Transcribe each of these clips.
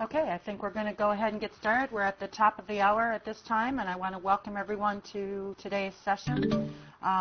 Okay, I think we're going to go ahead and get started. We're at the top of the hour at this time, and I want to welcome everyone to today's session.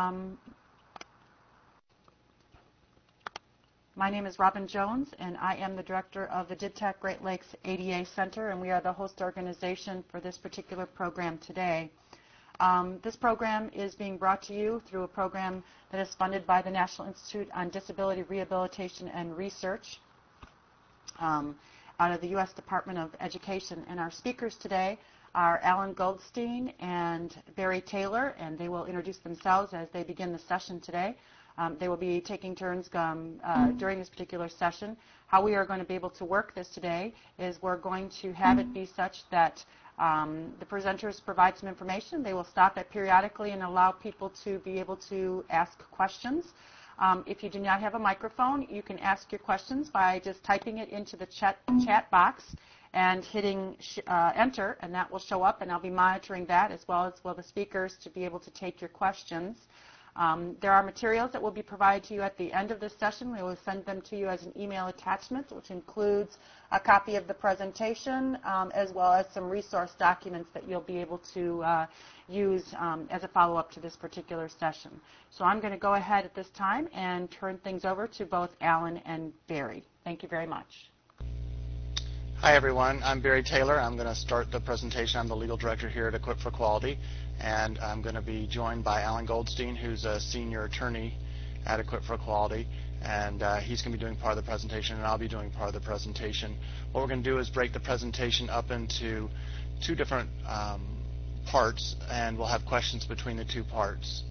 My name is Robin Jones, and I am the director of the DIDTech Great Lakes ADA Center, and we are the host organization for this particular program today. This program is being brought to you through a program that is funded by the National Institute on Disability Rehabilitation and Research out of the U.S. Department of Education. And our speakers today are Alan Goldstein and Barry Taylor, and they will introduce themselves as they begin the session today. They will be taking turns during this particular session. How we are going to be able to work this today is we're going to have it be such that the presenters provide some information. They will stop it periodically and allow people to be able to ask questions. If you do not have a microphone, you can ask your questions by just typing it into the chat box and hitting enter, and that will show up, and I'll be monitoring that as well as the speakers to be able to take your questions. There are materials that will be provided to you at the end of this session. We will send them to you as an email attachment, which includes a copy of the presentation as well as some resource documents that you'll be able to use as a follow-up to this particular session. So I'm going to go ahead at this time and turn things over to both Alan and Barry. Thank you very much. Hi, everyone. I'm Barry Taylor. I'm going to start the presentation. I'm the legal director here at Equip for Quality, and I'm going to be joined by Alan Goldstein, who's a senior attorney at Equip for Quality, and he's going to be doing part of the presentation, and I'll be doing part of the presentation. What we're going to do is break the presentation up into two different parts, and we'll have questions between the two parts.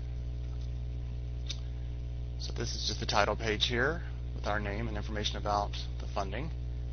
So this is just the title page here with our name and information about the funding.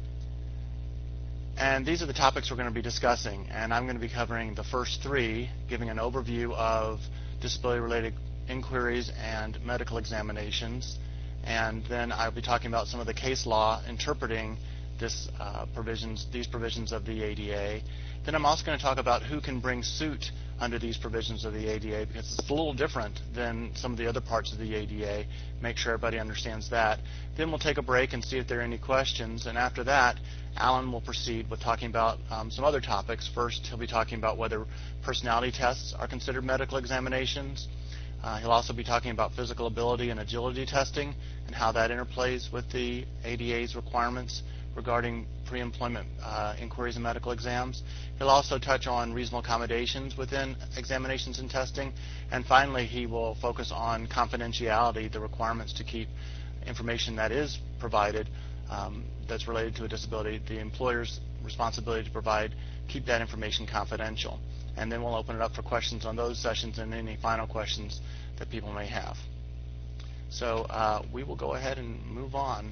And these are the topics we're going to be discussing, and I'm going to be covering the first three, giving an overview of disability-related inquiries and medical examinations, and then I'll be talking about some of the case law interpreting these provisions of the ADA. Then I'm also going to talk about who can bring suit under these provisions of the ADA, because it's a little different than some of the other parts of the ADA. Make sure everybody understands that. Then we'll take a break and see if there are any questions, and after that, Alan will proceed with talking about some other topics. First, he'll be talking about whether personality tests are considered medical examinations. He'll also be talking about physical ability and agility testing and how that interplays with the ADA's requirements regarding pre-employment inquiries and medical exams. He'll also touch on reasonable accommodations within examinations and testing. And finally, he will focus on confidentiality, the requirements to keep information that is provided that's related to a disability, the employer's responsibility to keep that information confidential. And then we'll open it up for questions on those sessions and any final questions that people may have. So we will go ahead and move on.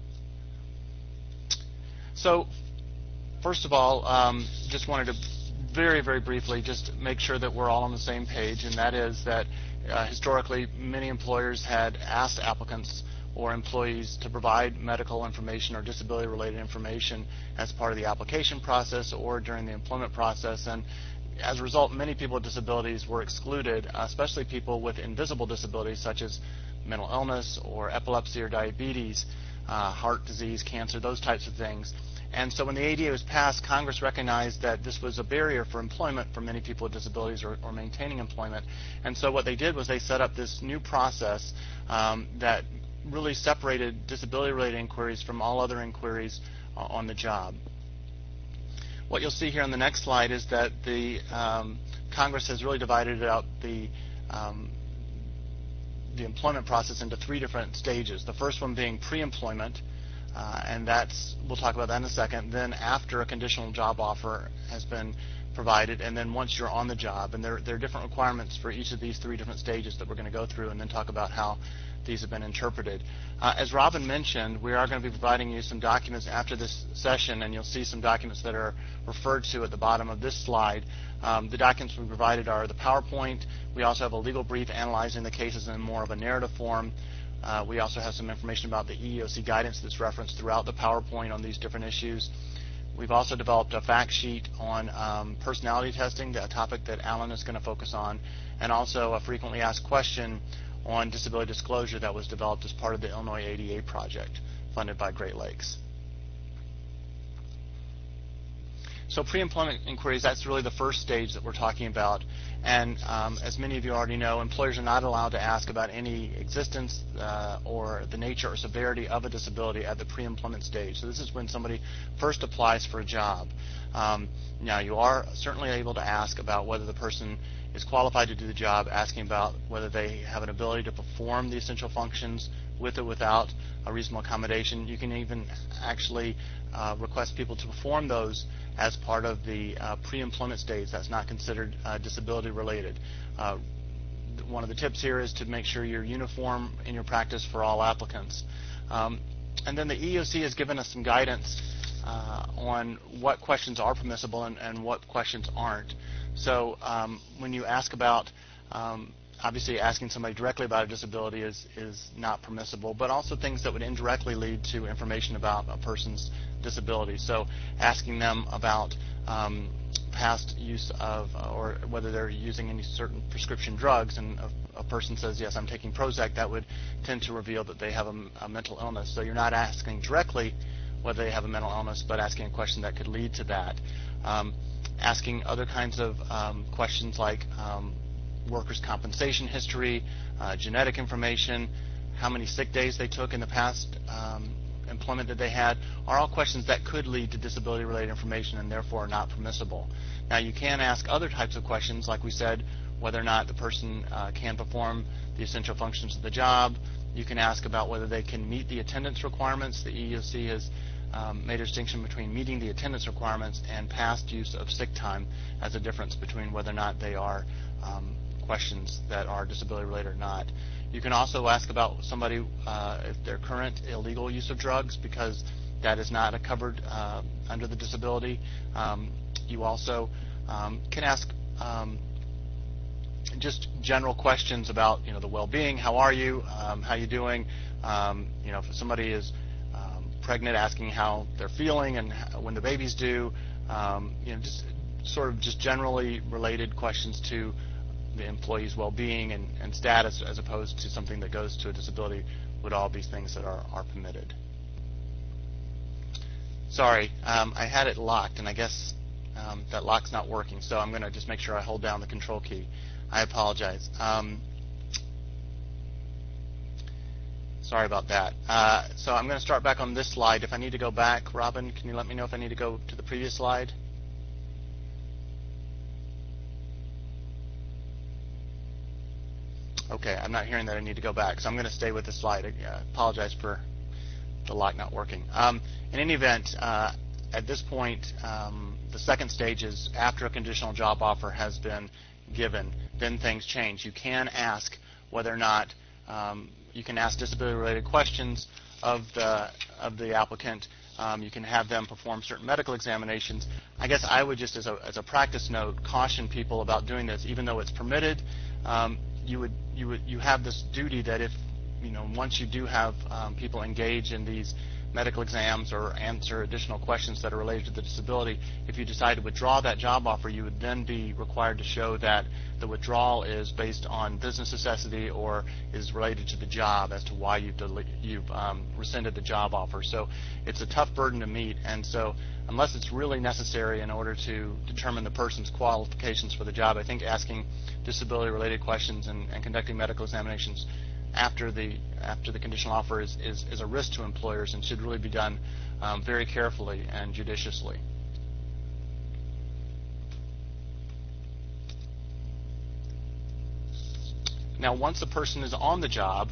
So first of all, just wanted to very, very briefly just make sure that we're all on the same page, and that is that historically many employers had asked applicants or employees to provide medical information or disability-related information as part of the application process or during the employment process, and as a result, many people with disabilities were excluded, especially people with invisible disabilities such as mental illness or epilepsy or diabetes, heart disease, cancer, those types of things. And so when the ADA was passed, Congress recognized that this was a barrier for employment for many people with disabilities or maintaining employment. And so what they did was they set up this new process that really separated disability-related inquiries from all other inquiries on the job. What you'll see here on the next slide is that the Congress has really divided up the employment process into three different stages. The first one being pre-employment, and we'll talk about that in a second. Then after a conditional job offer has been provided, and then once you're on the job. And there are different requirements for each of these three different stages that we're going to go through and then talk about how these have been interpreted. As Robin mentioned, we are going to be providing you some documents after this session, and you'll see some documents that are referred to at the bottom of this slide. The documents we provided are the PowerPoint. We also have a legal brief analyzing the cases in more of a narrative form. We also have some information about the EEOC guidance that's referenced throughout the PowerPoint on these different issues. We've also developed a fact sheet on personality testing, a topic that Alan is going to focus on, and also a frequently asked question on disability disclosure that was developed as part of the Illinois ADA project funded by Great Lakes. So pre-employment inquiries, that's really the first stage that we're talking about. And as many of you already know, employers are not allowed to ask about any existence or the nature or severity of a disability at the pre-employment stage. So this is when somebody first applies for a job. Now, you are certainly able to ask about whether the person is qualified to do the job, asking about whether they have an ability to perform the essential functions with or without a reasonable accommodation. You can even actually request people to perform those as part of the pre-employment stage. That's not considered disability related. One of the tips here is to make sure you're uniform in your practice for all applicants. And then the EEOC has given us some guidance on what questions are permissible and what questions aren't. So when you ask about, obviously asking somebody directly about a disability is not permissible, but also things that would indirectly lead to information about a person's disability. So asking them about past use of, or whether they're using any certain prescription drugs, and a person says, yes, I'm taking Prozac, that would tend to reveal that they have a mental illness. So you're not asking directly whether they have a mental illness, but asking a question that could lead to that. Asking other kinds of questions like workers' compensation history, genetic information, how many sick days they took in the past employment that they had, are all questions that could lead to disability-related information and therefore are not permissible. Now, you can ask other types of questions, like we said, whether or not the person can perform the essential functions of the job. You can ask about whether they can meet the attendance requirements. The EEOC has made a distinction between meeting the attendance requirements and past use of sick time as a difference between whether or not they are questions that are disability related or not. You can also ask about somebody if their current illegal use of drugs, because that is not covered under the disability. You also can ask just general questions about, the well-being. How are you? How you doing? If somebody is pregnant, asking how they're feeling and when the baby's due. Just sort of just generally related questions to the employee's well-being and status, as opposed to something that goes to a disability, would all be things that are permitted. Sorry, I had it locked, and I guess that lock's not working, so I'm going to just make sure I hold down the control key. I apologize. Sorry about that. So I'm going to start back on this slide. If I need to go back, Robin, can you let me know if I need to go to the previous slide? Okay, I'm not hearing that I need to go back, so I'm going to stay with the slide. I apologize for the lock not working. In any event, at this point, the second stage is after a conditional job offer has been given, then things change. You can ask whether or not you can ask disability-related questions of the applicant. You can have them perform certain medical examinations. I guess I would just, as a practice note, caution people about doing this, even though it's permitted. You have this duty that if once you do have people engage in these medical exams or answer additional questions that are related to the disability, if you decide to withdraw that job offer, you would then be required to show that the withdrawal is based on business necessity or is related to the job as to why you've rescinded the job offer. So it's a tough burden to meet, and so unless it's really necessary in order to determine the person's qualifications for the job, I think asking disability-related questions and conducting medical examinations after the conditional offer is a risk to employers and should really be done very carefully and judiciously. Now, once a person is on the job,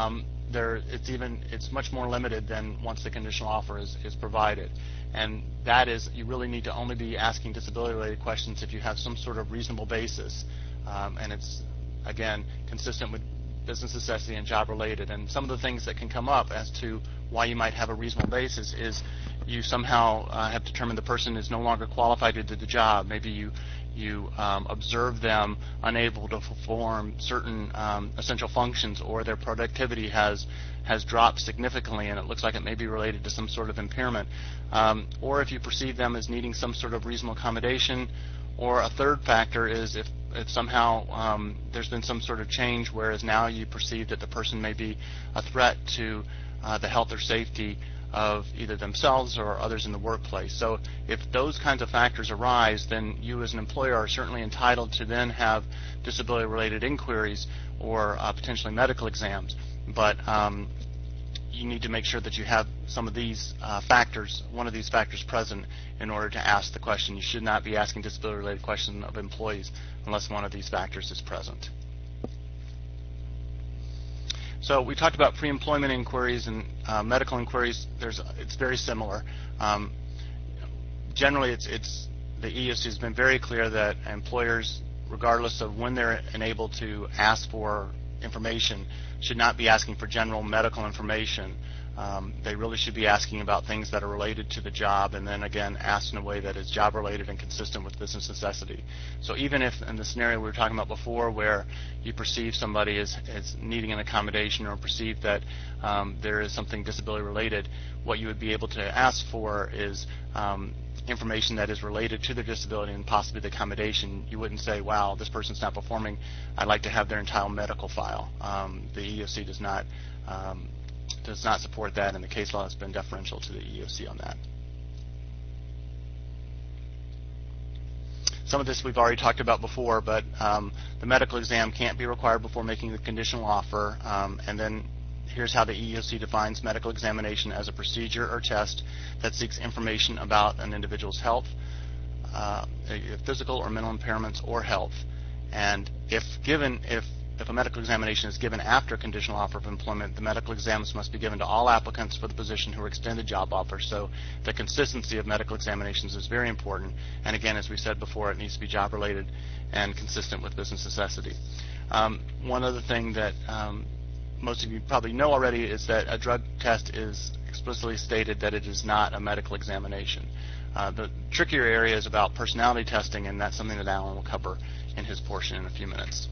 it's much more limited than once the conditional offer is provided, and that is, you really need to only be asking disability-related questions if you have some sort of reasonable basis, and it's again consistent with business necessity and job related. And some of the things that can come up as to why you might have a reasonable basis is you somehow have determined the person is no longer qualified to do the job. Maybe you observe them unable to perform certain essential functions, or their productivity has dropped significantly and it looks like it may be related to some sort of impairment, or if you perceive them as needing some sort of reasonable accommodation. Or a third factor is if somehow there's been some sort of change, whereas now you perceive that the person may be a threat to the health or safety of either themselves or others in the workplace. So if those kinds of factors arise, then you as an employer are certainly entitled to then have disability-related inquiries or potentially medical exams. But you need to make sure that you have some of these factors, one of these factors present in order to ask the question. You should not be asking disability-related questions of employees unless one of these factors is present. So we talked about pre-employment inquiries and medical inquiries. It's very similar. Generally, the EEOC has been very clear that employers, regardless of when they're enabled to ask for information, should not be asking for general medical information. They really should be asking about things that are related to the job, and then again asked in a way that is job related and consistent with business necessity. So even if in the scenario we were talking about before where you perceive somebody as needing an accommodation or perceive that there is something disability related, what you would be able to ask for is information that is related to their disability and possibly the accommodation. You wouldn't say, wow, this person's not performing, I'd like to have their entire medical file. The EEOC does not support that, and the case law has been deferential to the EEOC on that. Some of this we've already talked about before, but the medical exam can't be required before making the conditional offer, and then here's how the EEOC defines medical examination: as a procedure or test that seeks information about an individual's health, physical or mental impairments, or health. And if a medical examination is given after a conditional offer of employment, the medical exams must be given to all applicants for the position who are extended job offers. So the consistency of medical examinations is very important. And again, as we said before, it needs to be job related and consistent with business necessity. One other thing that most of you probably know already is that a drug test is explicitly stated that it is not a medical examination. The trickier area is about personality testing, and that's something that Alan will cover in his portion in a few minutes.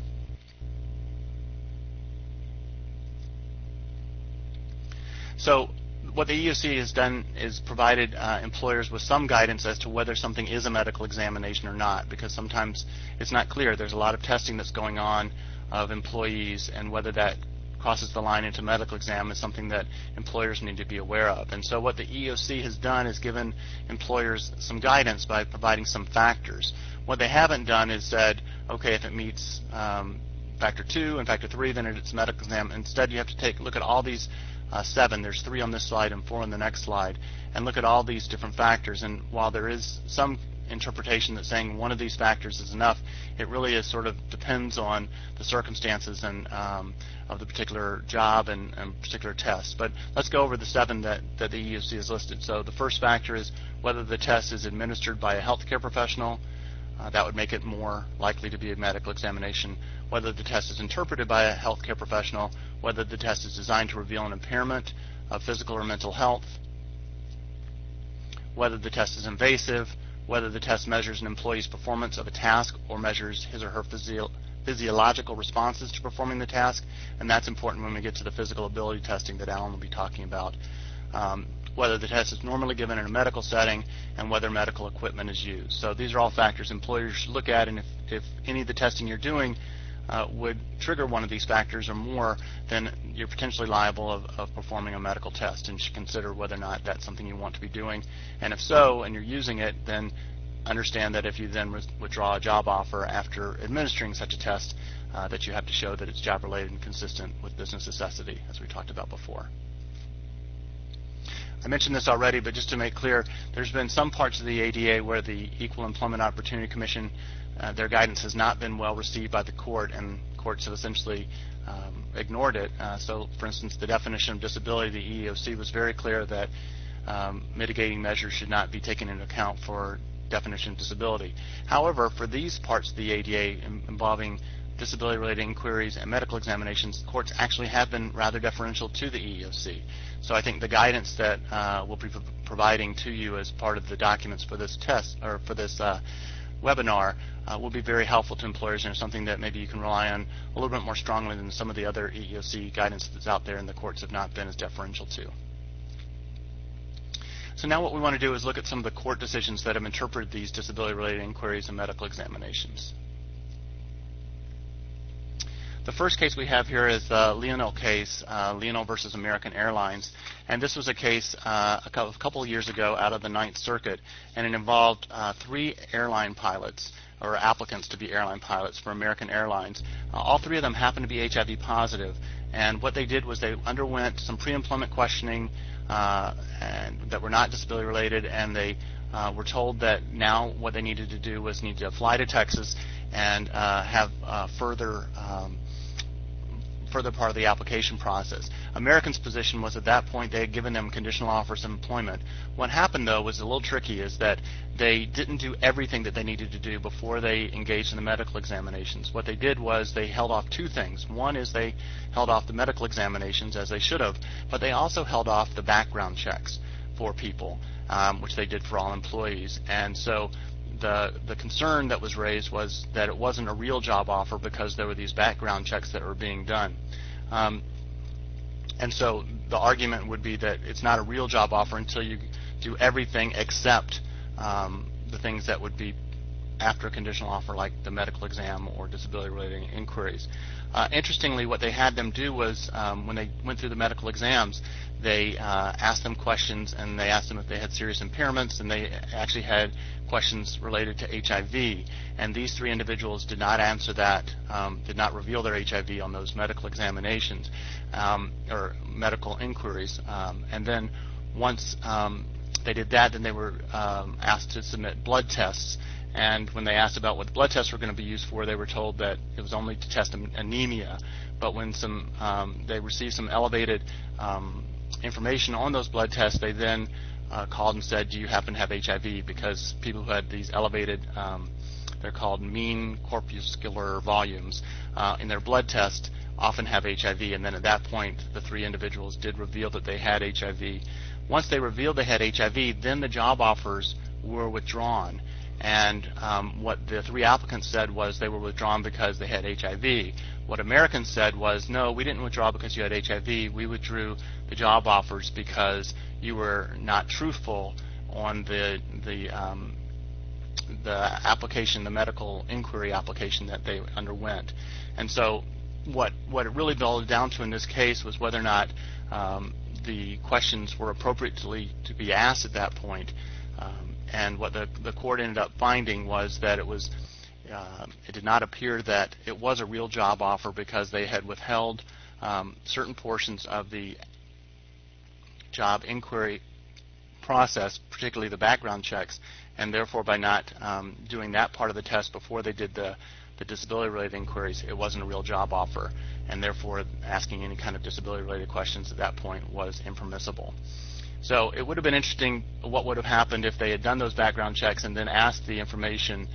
So what the EEOC has done is provided employers with some guidance as to whether something is a medical examination or not, because sometimes it's not clear. There's a lot of testing that's going on of employees, and whether that crosses the line into medical exam is something that employers need to be aware of. And so what the EEOC has done is given employers some guidance by providing some factors. What they haven't done is said, okay, if it meets factor 2 and factor 3, then it's a medical exam. Instead, you have to look at all these 7. There's 3 on this slide and 4 on the next slide, and look at all these different factors. And while there is some interpretation that's saying one of these factors is enough, it really is sort of depends on the circumstances and of the particular job and particular test. But let's go over the 7 that the EEOC has listed. So the first factor is whether the test is administered by a healthcare professional. That would make it more likely to be a medical examination. Whether the test is interpreted by a healthcare professional, whether the test is designed to reveal an impairment of physical or mental health, whether the test is invasive, whether the test measures an employee's performance of a task or measures his or her physiological responses to performing the task, and that's important when we get to the physical ability testing that Alan will be talking about. Whether the test is normally given in a medical setting, and whether medical equipment is used. So these are all factors employers should look at, and if any of the testing you're doing would trigger one of these factors or more, then you're potentially liable of performing a medical test, and should consider whether or not that's something you want to be doing. And if so, and you're using it, then understand that if you then withdraw a job offer after administering such a test, that you have to show that it's job related and consistent with business necessity, as we talked about before. I mentioned this already, but just to make clear, there's been some parts of the ADA where the Equal Employment Opportunity Commission, their guidance has not been well received by the court, and courts have essentially ignored it. So, for instance, the definition of disability, the EEOC was very clear that mitigating measures should not be taken into account for definition of disability. However, for these parts of the ADA involving disability-related inquiries and medical examinations, courts actually have been rather deferential to the EEOC. So I think the guidance that we'll be providing to you as part of the documents for this test or for this webinar will be very helpful to employers, and something that maybe you can rely on a little bit more strongly than some of the other EEOC guidance that's out there and the courts have not been as deferential to. So now what we want to do is look at some of the court decisions that have interpreted these disability-related inquiries and medical examinations. The first case we have here is the Leonel case, Leonel versus American Airlines. And this was a case a couple of years ago out of the Ninth Circuit, and it involved 3 airline pilots, or applicants to be airline pilots for American Airlines. All 3 of them happened to be HIV positive. And what they did was they underwent some pre-employment questioning and that were not disability related, and they were told that now what they needed to do was need to fly to Texas and have further part of the application process. American's position was at that point they had given them conditional offers of employment. What happened, though, was a little tricky, is that they didn't do everything that they needed to do before they engaged in the medical examinations. What they did was they held off 2 things. One is they held off the medical examinations, as they should have, but they also held off the background checks for people, which they did for all employees. And so the concern that was raised was that it wasn't a real job offer because there were these background checks that were being done. And so the argument would be that it's not a real job offer until you do everything except the things that would be after a conditional offer, like the medical exam or disability-related inquiries. Interestingly, what they had them do was when they went through the medical exams, they asked them questions, and they asked them if they had serious impairments, and they actually had questions related to HIV. And these 3 individuals did not answer that, did not reveal their HIV on those medical examinations or medical inquiries. And then once they did that, then they were asked to submit blood tests. And when they asked about what the blood tests were going to be used for, they were told that it was only to test anemia. But when they received some elevated information on those blood tests, they then called and said, do you happen to have HIV? Because people who had these elevated, they're called mean corpuscular volumes in their blood test, often have HIV. And then at that point, the 3 individuals did reveal that they had HIV. Once they revealed they had HIV, then the job offers were withdrawn. And what the 3 applicants said was they were withdrawn because they had HIV. What Americans said was, no, we didn't withdraw because you had HIV. We withdrew the job offers because you were not truthful on the application, the medical inquiry application that they underwent. And so what it really boiled down to in this case was whether or not the questions were appropriately to be asked at that point. And what the court ended up finding was that it did not appear that it was a real job offer because they had withheld certain portions of the job inquiry process, particularly the background checks, and therefore by not doing that part of the test before they did the disability-related inquiries, it wasn't a real job offer, and therefore asking any kind of disability-related questions at that point was impermissible. So it would have been interesting what would have happened if they had done those background checks and then asked the information,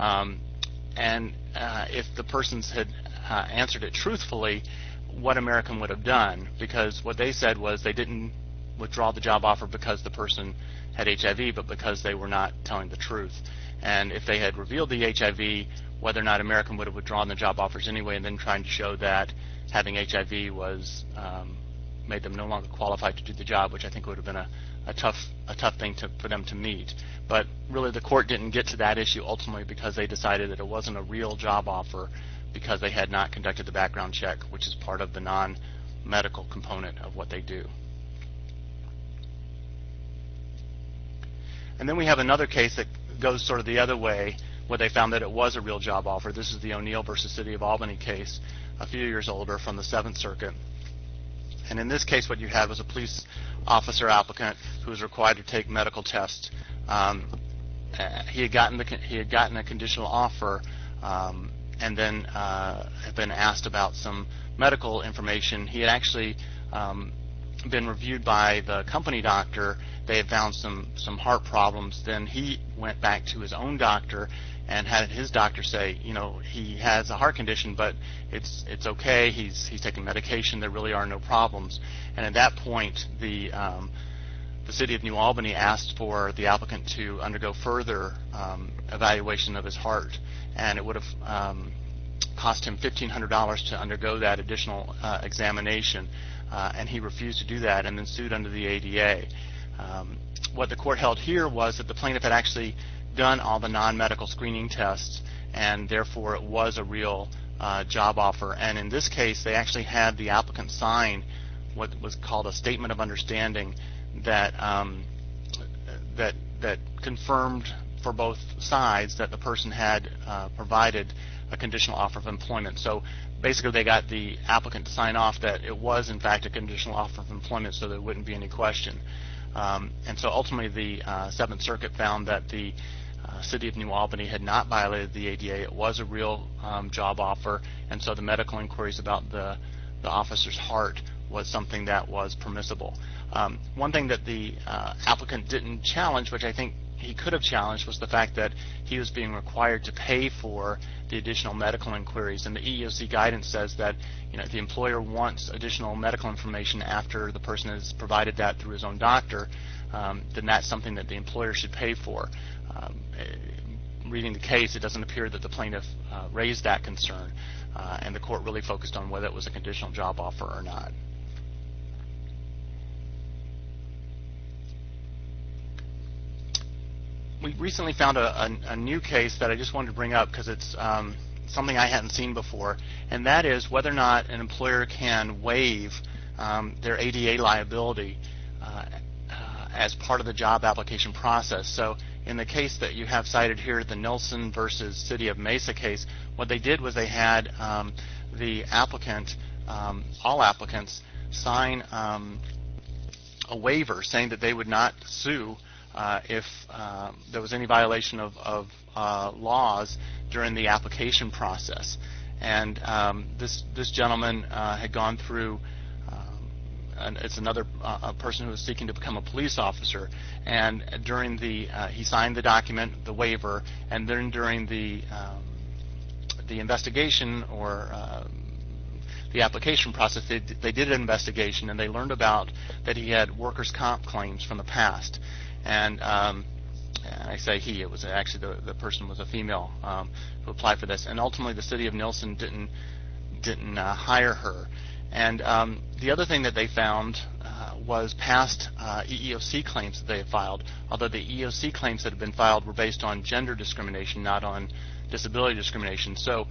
and if the persons had answered it truthfully, what American would have done, because what they said was they didn't withdraw the job offer because the person had HIV, but because they were not telling the truth. And if they had revealed the HIV, whether or not American would have withdrawn the job offers anyway, and then trying to show that having HIV was made them no longer qualified to do the job, which I think would have been a tough thing for them to meet. But really the court didn't get to that issue ultimately because they decided that it wasn't a real job offer because they had not conducted the background check, which is part of the non-medical component of what they do. And then we have another case that goes sort of the other way, where they found that it was a real job offer. This is the O'Neill versus City of Albany case, a few years older, from the 7th Circuit. And in this case, what you had was a police officer applicant who was required to take medical tests. He had gotten a conditional offer, and then had been asked about some medical information. He had actually been reviewed by the company doctor. They had found some heart problems. Then he went back to his own doctor and had his doctor say, you know, he has a heart condition, but it's okay. He's taking medication. There really are no problems. And at that point, the city of New Albany asked for the applicant to undergo further evaluation of his heart, and it would have cost him $1,500 to undergo that additional examination, and he refused to do that and then sued under the ADA. What the court held here was that the plaintiff had actually done all the non-medical screening tests, and therefore it was a real job offer. And in this case, they actually had the applicant sign what was called a statement of understanding that that confirmed for both sides that the person had provided a conditional offer of employment. So basically, they got the applicant to sign off that it was in fact a conditional offer of employment, so there wouldn't be any question. And so ultimately, the Seventh Circuit found that the City of New Albany had not violated the ADA. It was a real job offer, and so the medical inquiries about the officer's heart was something that was permissible. One thing that the applicant didn't challenge, which I think he could have challenged, was the fact that he was being required to pay for the additional medical inquiries. And the EEOC guidance says that if the employer wants additional medical information after the person has provided that through his own doctor, then that's something that the employer should pay for. Reading the case, it doesn't appear that the plaintiff raised that concern, and the court really focused on whether it was a conditional job offer or not. We recently found a new case that I just wanted to bring up because it's something I hadn't seen before, and that is whether or not an employer can waive their ADA liability as part of the job application process. So in the case that you have cited here, the Nilsen versus City of Mesa case, what they did was they had the applicant, all applicants, sign a waiver saying that they would not sue if there was any violation of laws during the application process. And this gentleman had gone through, and it's another a person who was seeking to become a police officer, and during the he signed the document, the waiver, and then during the investigation or the application process, they did an investigation, and they learned about that he had workers' comp claims from the past. And I say he, it was actually the person was a female who applied for this, and ultimately the City of Nilsen didn't hire her. And the other thing that they found was past EEOC claims that they had filed, although the EEOC claims that had been filed were based on gender discrimination, not on disability discrimination. So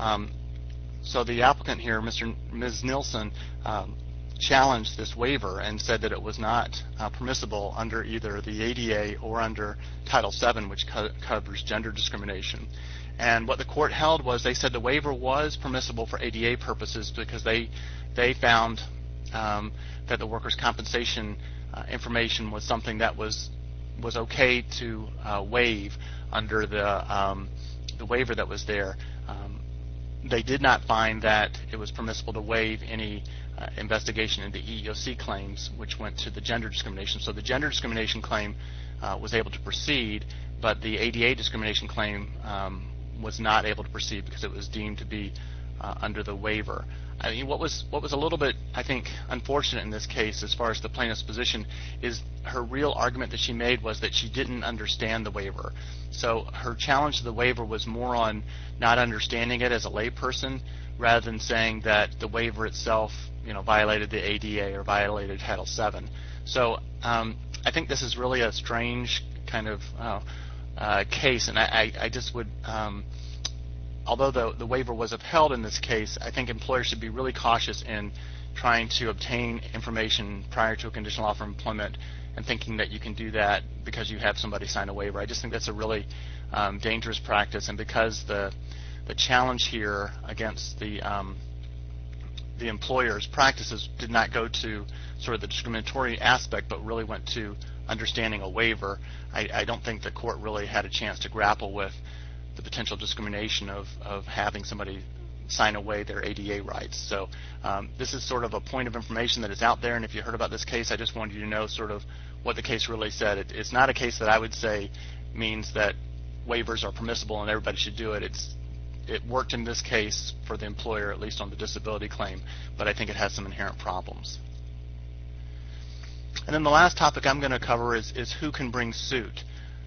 the applicant here, Ms. Nilsen, challenged this waiver and said that it was not permissible under either the ADA or under Title VII, which covers gender discrimination. And what the court held was they said the waiver was permissible for ADA purposes because they found that the workers' compensation information was something that was okay to waive under the waiver that was there. They did not find that it was permissible to waive any investigation into EEOC claims, which went to the gender discrimination. So the gender discrimination claim was able to proceed, but the ADA discrimination claim was not able to proceed because it was deemed to be under the waiver. I mean, what was a little bit, I think, unfortunate in this case as far as the plaintiff's position is her real argument that she made was that she didn't understand the waiver. So her challenge to the waiver was more on not understanding it as a layperson rather than saying that the waiver itself, violated the ADA or violated Title VII. So I think this is really a strange kind of case, and I just would, although the waiver was upheld in this case, I think employers should be really cautious in trying to obtain information prior to a conditional offer of employment and thinking that you can do that because you have somebody sign a waiver. I just think that's a really dangerous practice, and because the challenge here against the employer's practices did not go to sort of the discriminatory aspect but really went to understanding a waiver, I don't think the court really had a chance to grapple with the potential discrimination of having somebody sign away their ADA rights. So this is sort of a point of information that is out there, and if you heard about this case, I just wanted you to know sort of what the case really said. It's not a case that I would say means that waivers are permissible and everybody should do it. It worked in this case for the employer, at least on the disability claim, but I think it has some inherent problems. And then the last topic I'm going to cover is who can bring suit.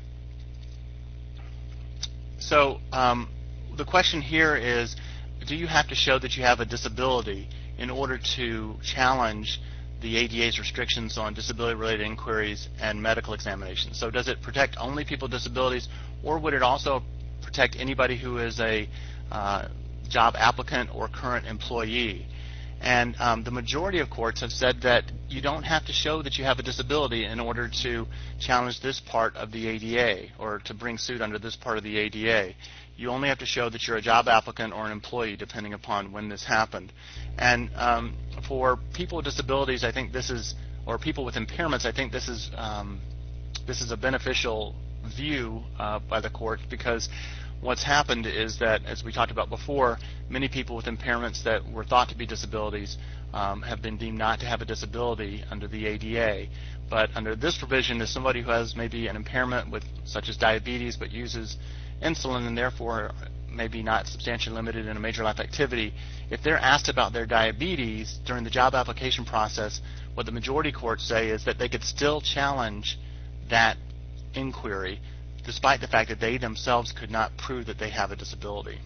So the question here is, do you have to show that you have a disability in order to challenge the ADA's restrictions on disability-related inquiries and medical examinations? So does it protect only people with disabilities, or would it also protect anybody who is a job applicant or current employee. And the majority of courts have said that you don't have to show that you have a disability in order to challenge this part of the ADA or to bring suit under this part of the ADA. You only have to show that you're a job applicant or an employee, depending upon when this happened. And for people with disabilities, I think this is, or people with impairments, I think this is a beneficial view by the court, because what's happened is that, as we talked about before, many people with impairments that were thought to be disabilities have been deemed not to have a disability under the ADA. But under this provision, as somebody who has maybe an impairment with, such as diabetes, but uses insulin and therefore maybe not substantially limited in a major life activity, if they're asked about their diabetes during the job application process, what the majority courts say is that they could still challenge that inquiry despite the fact that they themselves could not prove that they have a disability.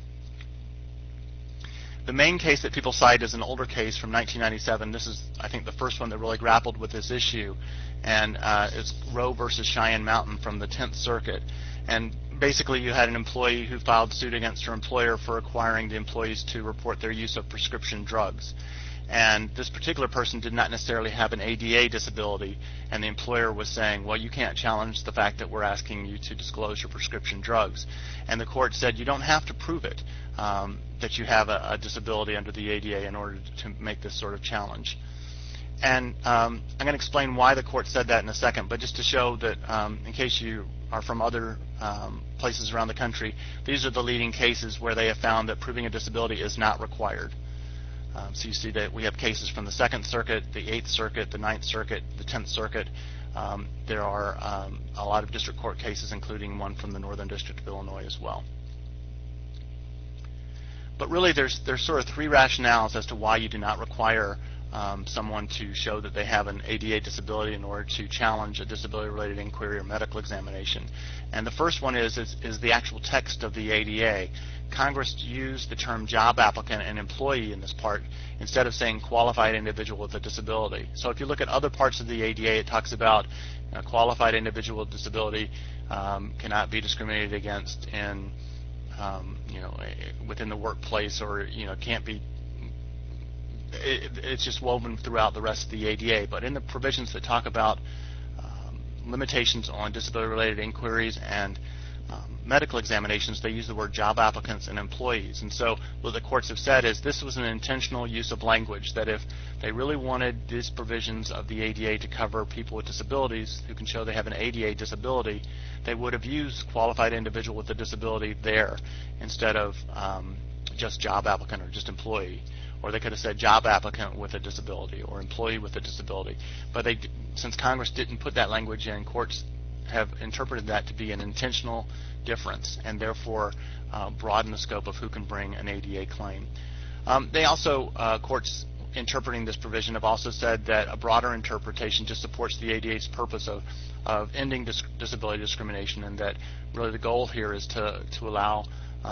The main case that people cite is an older case from 1997. This is, I think, the first one that really grappled with this issue, and it's Roe versus Cheyenne Mountain from the 10th Circuit. And basically, you had an employee who filed suit against her employer for requiring the employees to report their use of prescription drugs. And this particular person did not necessarily have an ADA disability, and the employer was saying, well, you can't challenge the fact that we're asking you to disclose your prescription drugs. And the court said you don't have to prove it, that you have a disability under the ADA in order to make this sort of challenge. And I'm going to explain why the court said that in a second, but just to show that in case you are from other places around the country, these are the leading cases where they have found that proving a disability is not required. So you see that we have cases from the 2nd Circuit, the 8th Circuit, the 9th Circuit, the 10th Circuit. There are a lot of district court cases, including one from the Northern District of Illinois as well. But really, there's sort of three rationales as to why you do not require someone to show that they have an ADA disability in order to challenge a disability-related inquiry or medical examination. And the first one is the actual text of the ADA. Congress used the term job applicant and employee in this part instead of saying qualified individual with a disability. So if you look at other parts of the ADA, it talks about a qualified individual with disability cannot be discriminated against in within the workplace, or can't be. It's just woven throughout the rest of the ADA. But in the provisions that talk about limitations on disability-related inquiries and medical examinations, they use the word job applicants and employees. And so what the courts have said is this was an intentional use of language, that if they really wanted these provisions of the ADA to cover people with disabilities who can show they have an ADA disability, they would have used qualified individual with a disability there instead of just job applicant or just employee. Or they could have said job applicant with a disability or employee with a disability. But since Congress didn't put that language in, courts have interpreted that to be an intentional difference and therefore broaden the scope of who can bring an ADA claim. They also, courts interpreting this provision have also said that a broader interpretation just supports the ADA's purpose of ending disability discrimination, and that really the goal here is to allow,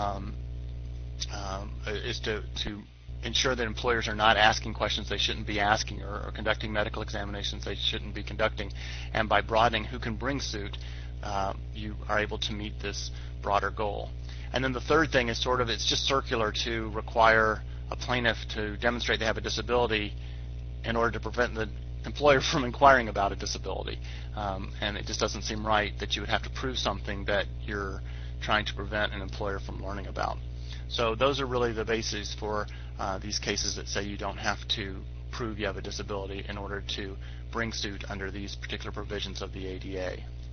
to ensure that employers are not asking questions they shouldn't be asking or conducting medical examinations they shouldn't be conducting. And by broadening who can bring suit, you are able to meet this broader goal. And then the third thing is it's just circular to require a plaintiff to demonstrate they have a disability in order to prevent the employer from inquiring about a disability. And it just doesn't seem right that you would have to prove something that you're trying to prevent an employer from learning about. So those are really the bases for these cases that say you don't have to prove you have a disability in order to bring suit under these particular provisions of the ADA.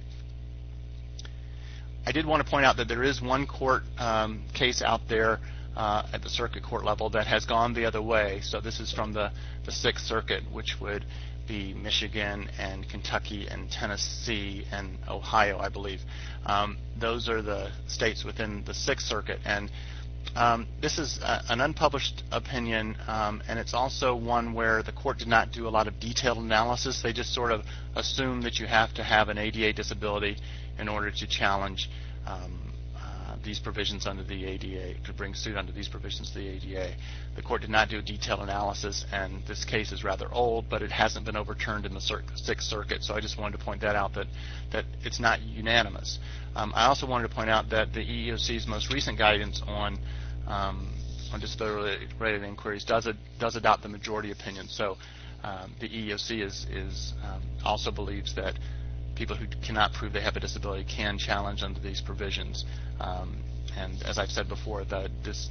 I did want to point out that there is one court case out there at the circuit court level that has gone the other way. So this is from the 6th Circuit, which would be Michigan and Kentucky and Tennessee and Ohio, I believe. Those are the states within the 6th Circuit. And this is an unpublished opinion, and it's also one where the court did not do a lot of detailed analysis. They just sort of assume that you have to have an ADA disability in order to challenge these provisions under the ADA, to bring suit under these provisions of the ADA. The court did not do a detailed analysis, and this case is rather old, but it hasn't been overturned in the 6th Circuit, so I just wanted to point that out, that it's not unanimous. I also wanted to point out that the EEOC's most recent guidance on on disability-related inquiries does adopt the majority opinion. So the EEOC also believes that people who cannot prove they have a disability can challenge under these provisions. And as I've said before, the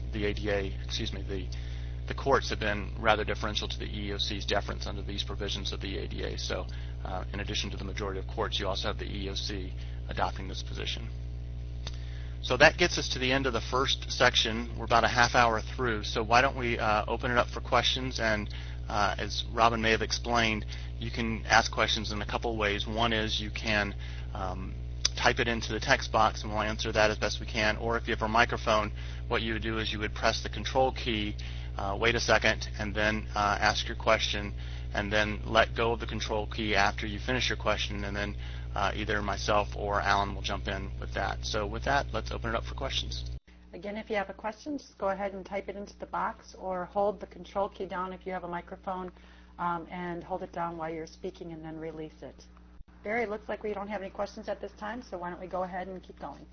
courts have been rather deferential to the EEOC's deference under these provisions of the ADA. So in addition to the majority of courts, you also have the EEOC adopting this position. So that gets us to the end of the first section. We're about a half hour through, so why don't we open it up for questions? And as Robin may have explained, you can ask questions in a couple of ways. One is you can type it into the text box and we'll answer that as best we can, or if you have a microphone, what you would do is you would press the control key, wait a second, and then ask your question, and then let go of the control key after you finish your question, and then either myself or Alan will jump in with that. So with that, let's open it up for questions. Again, if you have a question, just go ahead and type it into the box or hold the control key down if you have a microphone and hold it down while you're speaking and then release it. Barry, it looks like we don't have any questions at this time, so why don't we go ahead and keep going.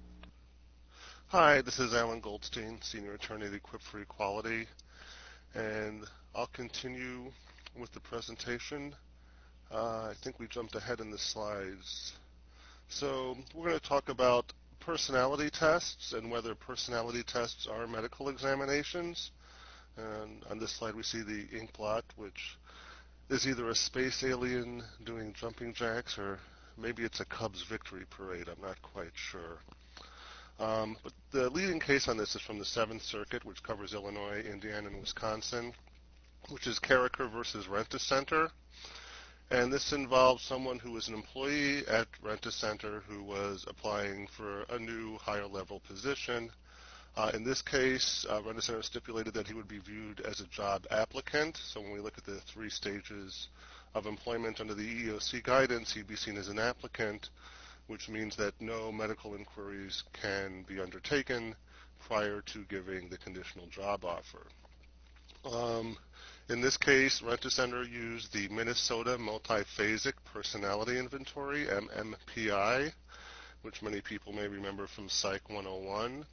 Hi, this is Alan Goldstein, Senior Attorney at Equip for Equality, and I'll continue with the presentation. I think we jumped ahead in the slides. So we're going to talk about personality tests and whether personality tests are medical examinations. And on this slide we see the ink blot, which is either a space alien doing jumping jacks or maybe it's a Cubs victory parade. I'm not quite sure. But the leading case on this is from the 7th Circuit, which covers Illinois, Indiana, and Wisconsin, which is Carricker versus Rent-A-Center. And this involves someone who was an employee at Rent-A-Center who was applying for a new higher level position. In this case, Rent-A-Center stipulated that he would be viewed as a job applicant. So when we look at the 3 stages of employment under the EEOC guidance, he'd be seen as an applicant, which means that no medical inquiries can be undertaken prior to giving the conditional job offer. In this case, Rent-A-Center used the Minnesota Multiphasic Personality Inventory, MMPI, which many people may remember from Psych 101,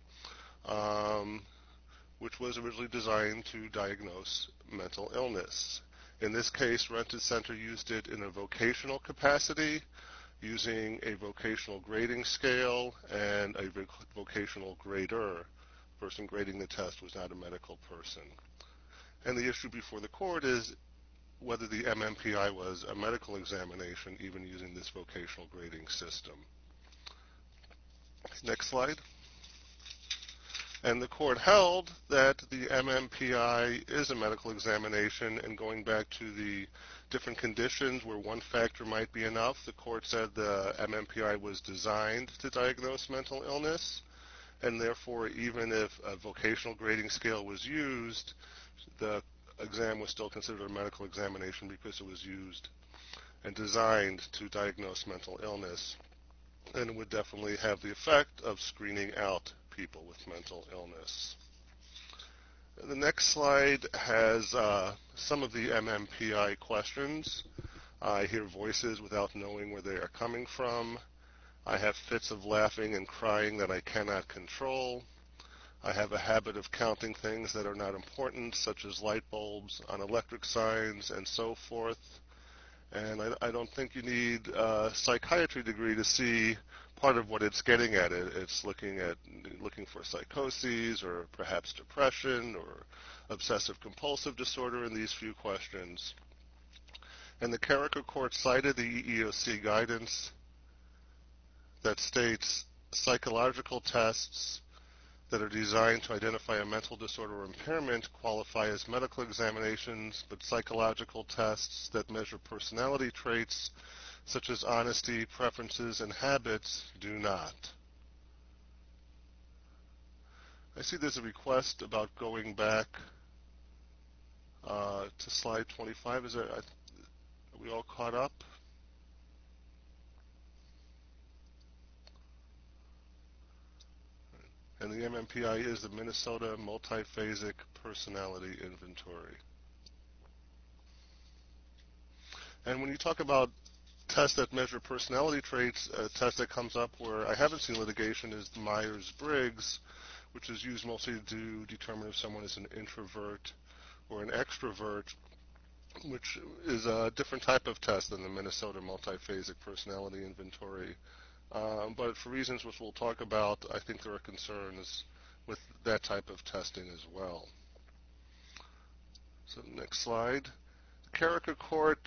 which was originally designed to diagnose mental illness. In this case, Rent-A-Center used it in a vocational capacity, using a vocational grading scale and a vocational grader. The person grading the test was not a medical person. And the issue before the court is whether the MMPI was a medical examination, even using this vocational grading system. Next slide. And the court held that the MMPI is a medical examination, and going back to the different conditions where one factor might be enough, the court said the MMPI was designed to diagnose mental illness, and therefore even if a vocational grading scale was used, the exam was still considered a medical examination because it was used and designed to diagnose mental illness, and it would definitely have the effect of screening out people with mental illness. The next slide has some of the MMPI questions. I hear voices without knowing where they are coming from. I have fits of laughing and crying that I cannot control. I have a habit of counting things that are not important, such as light bulbs on electric signs and so forth. And I don't think you need a psychiatry degree to see part of what it's getting at. It's looking for psychoses or perhaps depression or obsessive compulsive disorder in these few questions. And the Carricker court cited the EEOC guidance that states psychological tests that are designed to identify a mental disorder or impairment qualify as medical examinations, but psychological tests that measure personality traits such as honesty, preferences, and habits do not. I see there's a request about going back to slide 25. Are we all caught up? And the MMPI is the Minnesota Multiphasic Personality Inventory. And when you talk about tests that measure personality traits, a test that comes up where I haven't seen litigation is the Myers-Briggs, which is used mostly to determine if someone is an introvert or an extrovert, which is a different type of test than the Minnesota Multiphasic Personality Inventory. But for reasons which we'll talk about, I think there are concerns with that type of testing as well. So next slide. The Carriker Court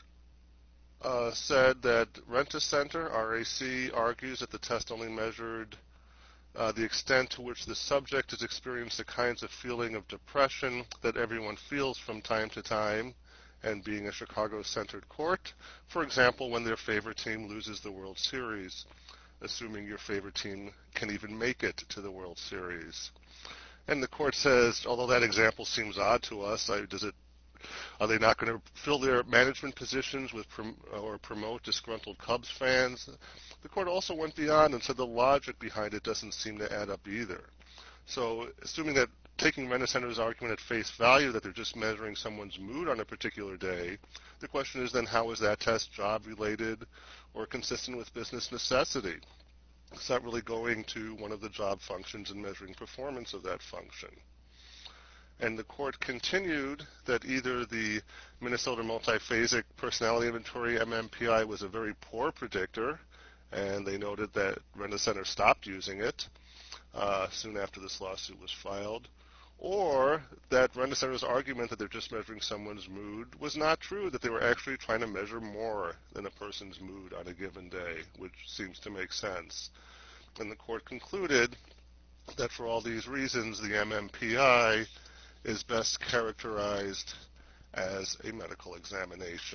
said that Rent-A-Center, RAC, argues that the test only measured the extent to which the subject has experienced the kinds of feeling of depression that everyone feels from time to time, and being a Chicago-centered court, for example, when their favorite team loses the World Series, assuming your favorite team can even make it to the World Series. And the court says, although that example seems odd to us, are they not going to fill their management positions with or promote disgruntled Cubs fans? The court also went beyond and said the logic behind it doesn't seem to add up either. So assuming that, taking Rent-A-Center's argument at face value that they're just measuring someone's mood on a particular day, the question is then, how is that test job-related or consistent with business necessity? It's not really going to one of the job functions and measuring performance of that function. And the court continued that either the Minnesota Multiphasic Personality Inventory, MMPI, was a very poor predictor, and they noted that Rent-A-Center stopped using it soon after this lawsuit was filed, or that Rent-A-Center's argument that they're just measuring someone's mood was not true, that they were actually trying to measure more than a person's mood on a given day, which seems to make sense. And the court concluded that for all these reasons, the MMPI is best characterized as a medical examination.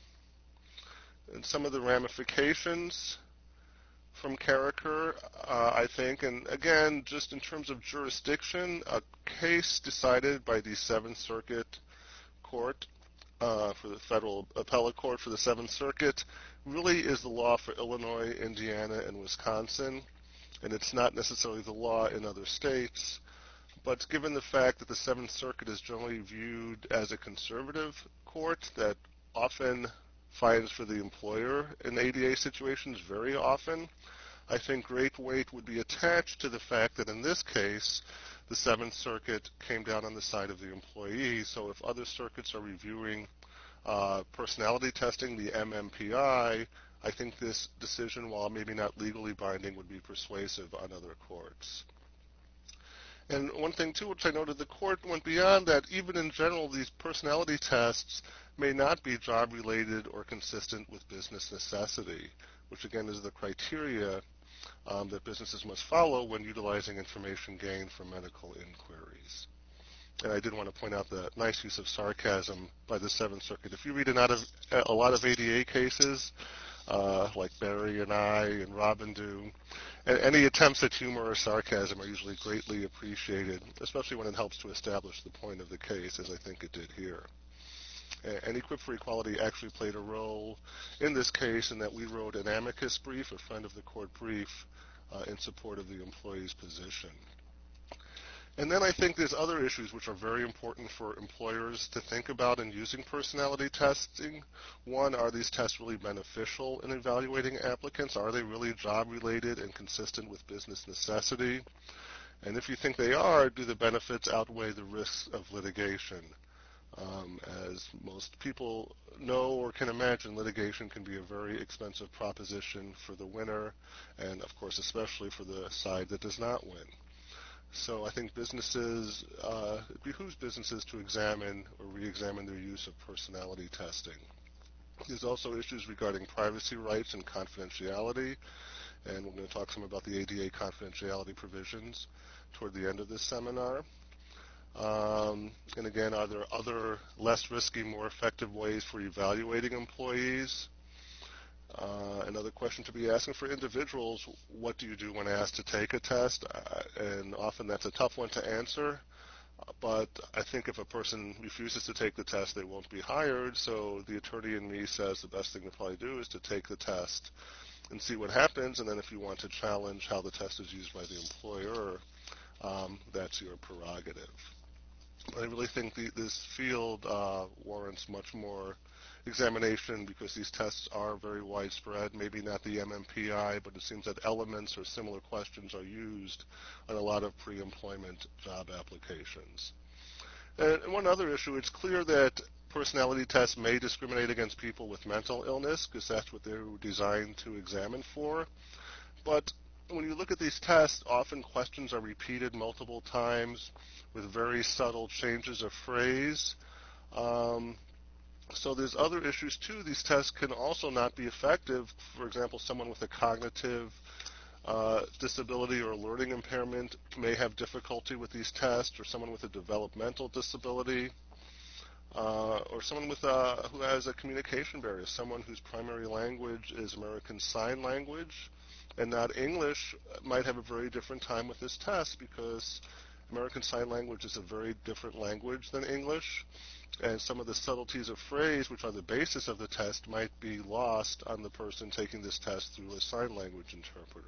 And some of the ramifications from Carriker, I think, and again, just in terms of jurisdiction, a case decided by the Seventh Circuit Court for the Federal Appellate Court for the Seventh Circuit really is the law for Illinois, Indiana, and Wisconsin, and it's not necessarily the law in other states. But given the fact that the Seventh Circuit is generally viewed as a conservative court that often finds for the employer in ADA situations very often, I think great weight would be attached to the fact that in this case, the Seventh Circuit came down on the side of the employee. So if other circuits are reviewing personality testing, the MMPI, I think this decision, while maybe not legally binding, would be persuasive on other courts. And one thing, too, which I noted, the court went beyond that. Even in general, these personality tests may not be job-related or consistent with business necessity, which, again, is the criteria that businesses must follow when utilizing information gained from medical inquiries. And I did want to point out the nice use of sarcasm by the Seventh Circuit. If you read a lot of ADA cases, like Barry and I and Robin do, and any attempts at humor or sarcasm are usually greatly appreciated, especially when it helps to establish the point of the case, as I think it did here. And Equip for Equality actually played a role in this case in that we wrote an amicus brief, a friend of the court brief, in support of the employee's position. And then I think there's other issues which are very important for employers to think about in using personality testing. One, are these tests really beneficial in evaluating applicants? Are they really job-related and consistent with business necessity? And if you think they are, do the benefits outweigh the risks of litigation? As most people know or can imagine, litigation can be a very expensive proposition for the winner, and of course especially for the side that does not win. So I think businesses, it behooves businesses to examine or re-examine their use of personality testing. There's also issues regarding privacy rights and confidentiality, and we're going to talk some about the ADA confidentiality provisions toward the end of this seminar. And again, are there other less risky, more effective ways for evaluating employees? Another question to be asking for individuals, what do you do when asked to take a test? And often that's a tough one to answer, but I think if a person refuses to take the test, they won't be hired, so the attorney in me says the best thing to probably do is to take the test and see what happens, and then if you want to challenge how the test is used by the employer, that's your prerogative. I really think this field warrants much more examination because these tests are very widespread, maybe not the MMPI, but it seems that elements or similar questions are used on a lot of pre-employment job applications. And one other issue, it's clear that personality tests may discriminate against people with mental illness because that's what they were designed to examine for. But when you look at these tests, often questions are repeated multiple times with very subtle changes of phrase. So there's other issues too. These tests can also not be effective. For example, someone with a cognitive disability or learning impairment may have difficulty with these tests, or someone with a developmental disability, or someone with who has a communication barrier, someone whose primary language is American Sign Language and not English might have a very different time with this test because American Sign Language is a very different language than English, and some of the subtleties of phrase, which are the basis of the test, might be lost on the person taking this test through a sign language interpreter.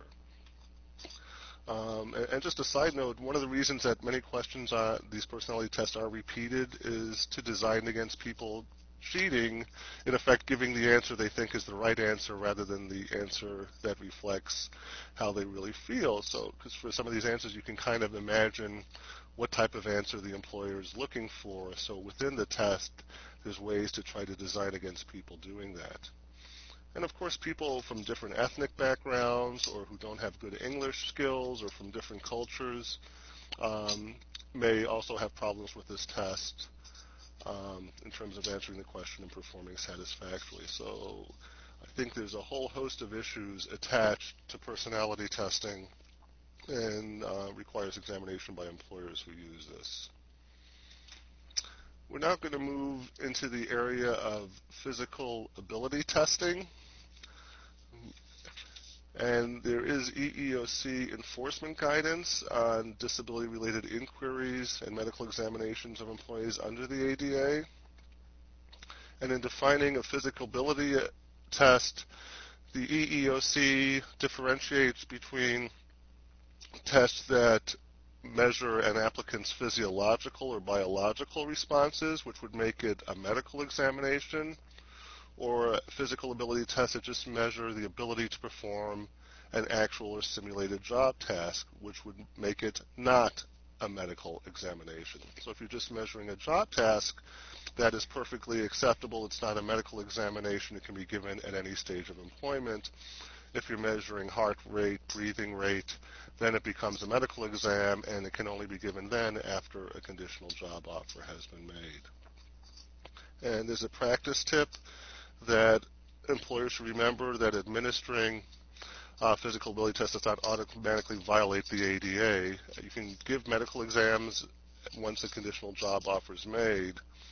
And just a side note, one of the reasons that many questions on these personality tests are repeated is to design against people cheating, in effect giving the answer they think is the right answer rather than the answer that reflects how they really feel. So, because for some of these answers you can kind of imagine what type of answer the employer is looking for. So within the test, there's ways to try to design against people doing that. And of course, people from different ethnic backgrounds or who don't have good English skills or from different cultures may also have problems with this test in terms of answering the question and performing satisfactorily. So I think there's a whole host of issues attached to personality testing and requires examination by employers who use this. We're now going to move into the area of physical ability testing. And there is EEOC enforcement guidance on disability-related inquiries and medical examinations of employees under the ADA. And in defining a physical ability test, the EEOC differentiates between tests that measure an applicant's physiological or biological responses, which would make it a medical examination, or physical ability tests that just measure the ability to perform an actual or simulated job task, which would make it not a medical examination. So if you're just measuring a job task, that is perfectly acceptable. It's not a medical examination. It can be given at any stage of employment. If you're measuring heart rate, breathing rate, then it becomes a medical exam, and it can only be given then after a conditional job offer has been made. And there's a practice tip that employers should remember that administering physical ability tests does not automatically violate the ADA. You can give medical exams once a conditional job offer is made,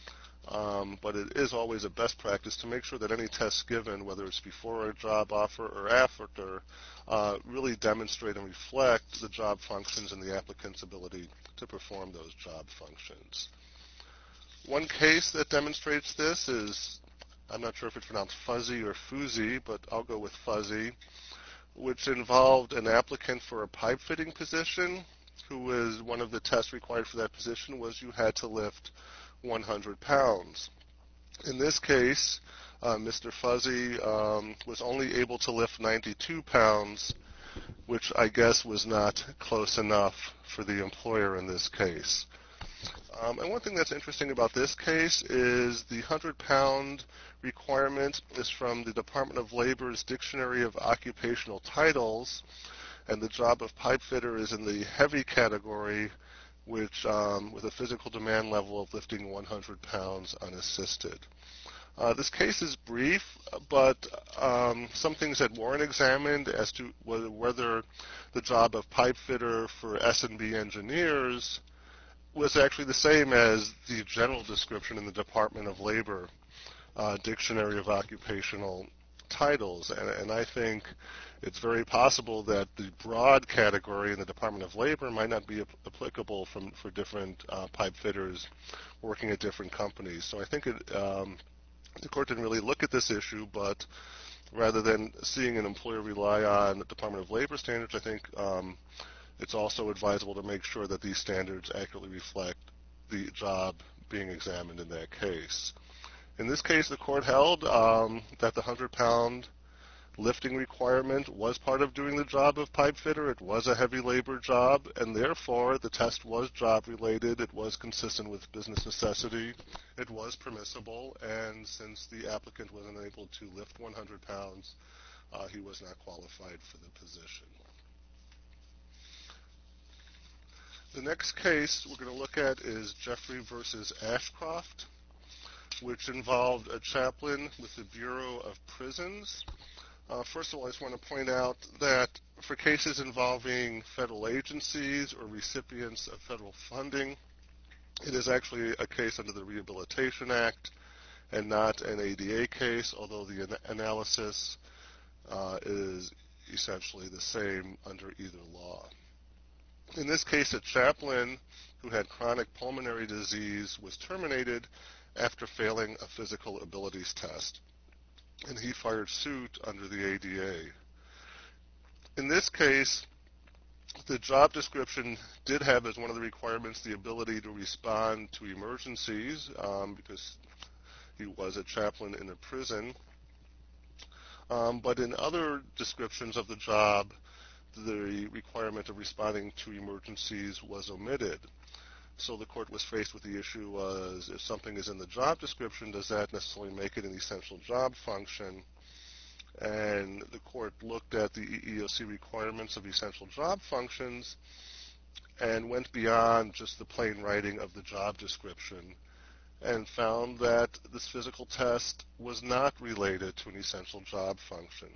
but it is always a best practice to make sure that any tests given, whether it's before a job offer or after, really demonstrate and reflect the job functions and the applicant's ability to perform those job functions. One case that demonstrates this is, I'm not sure if it's pronounced fuzzy or fuzzy, but I'll go with fuzzy, which involved an applicant for a pipe fitting position who was, one of the tests required for that position was you had to lift 100 pounds. In this case, Mr. Fuzzy was only able to lift 92 pounds, which I guess was not close enough for the employer in this case. And one thing that's interesting about this case is the 100-pound requirement is from the Department of Labor's Dictionary of Occupational Titles, and the job of pipe fitter is in the heavy category, which with a physical demand level of lifting 100 pounds unassisted. This case is brief, but some things that weren't examined as to whether the job of pipe fitter for S&B engineers was actually the same as the general description in the Department of Labor Dictionary of Occupational Titles. And I think it's very possible that the broad category in the Department of Labor might not be applicable for different pipe fitters working at different companies. So I think the court didn't really look at this issue, but rather than seeing an employer rely on the Department of Labor standards, I think it's also advisable to make sure that these standards accurately reflect the job being examined in that case. In this case, the court held that the 100-pound lifting requirement was part of doing the job of pipe fitter. It was a heavy labor job, and therefore the test was job-related. It was consistent with business necessity. It was permissible, and since the applicant was unable to lift 100 pounds, he was not qualified for the position. The next case we're going to look at is Jeffrey versus Ashcroft, which involved a chaplain with the Bureau of Prisons. First of all, I just want to point out that for cases involving federal agencies or recipients of federal funding, it is actually a case under the Rehabilitation Act and not an ADA case, although the analysis is essentially the same under either law. In this case, a chaplain who had chronic pulmonary disease was terminated after failing a physical abilities test, and he fired suit under the ADA. In this case, the job description did have as one of the requirements the ability to respond to emergencies because he was a chaplain in a prison. But in other descriptions of the job, the requirement of responding to emergencies was omitted. So the court was faced with the issue was, if something is in the job description, does that necessarily make it an essential job function? And the court looked at the EEOC requirements of essential job functions and went beyond just the plain writing of the job description and found that this physical test was not related to an essential job function.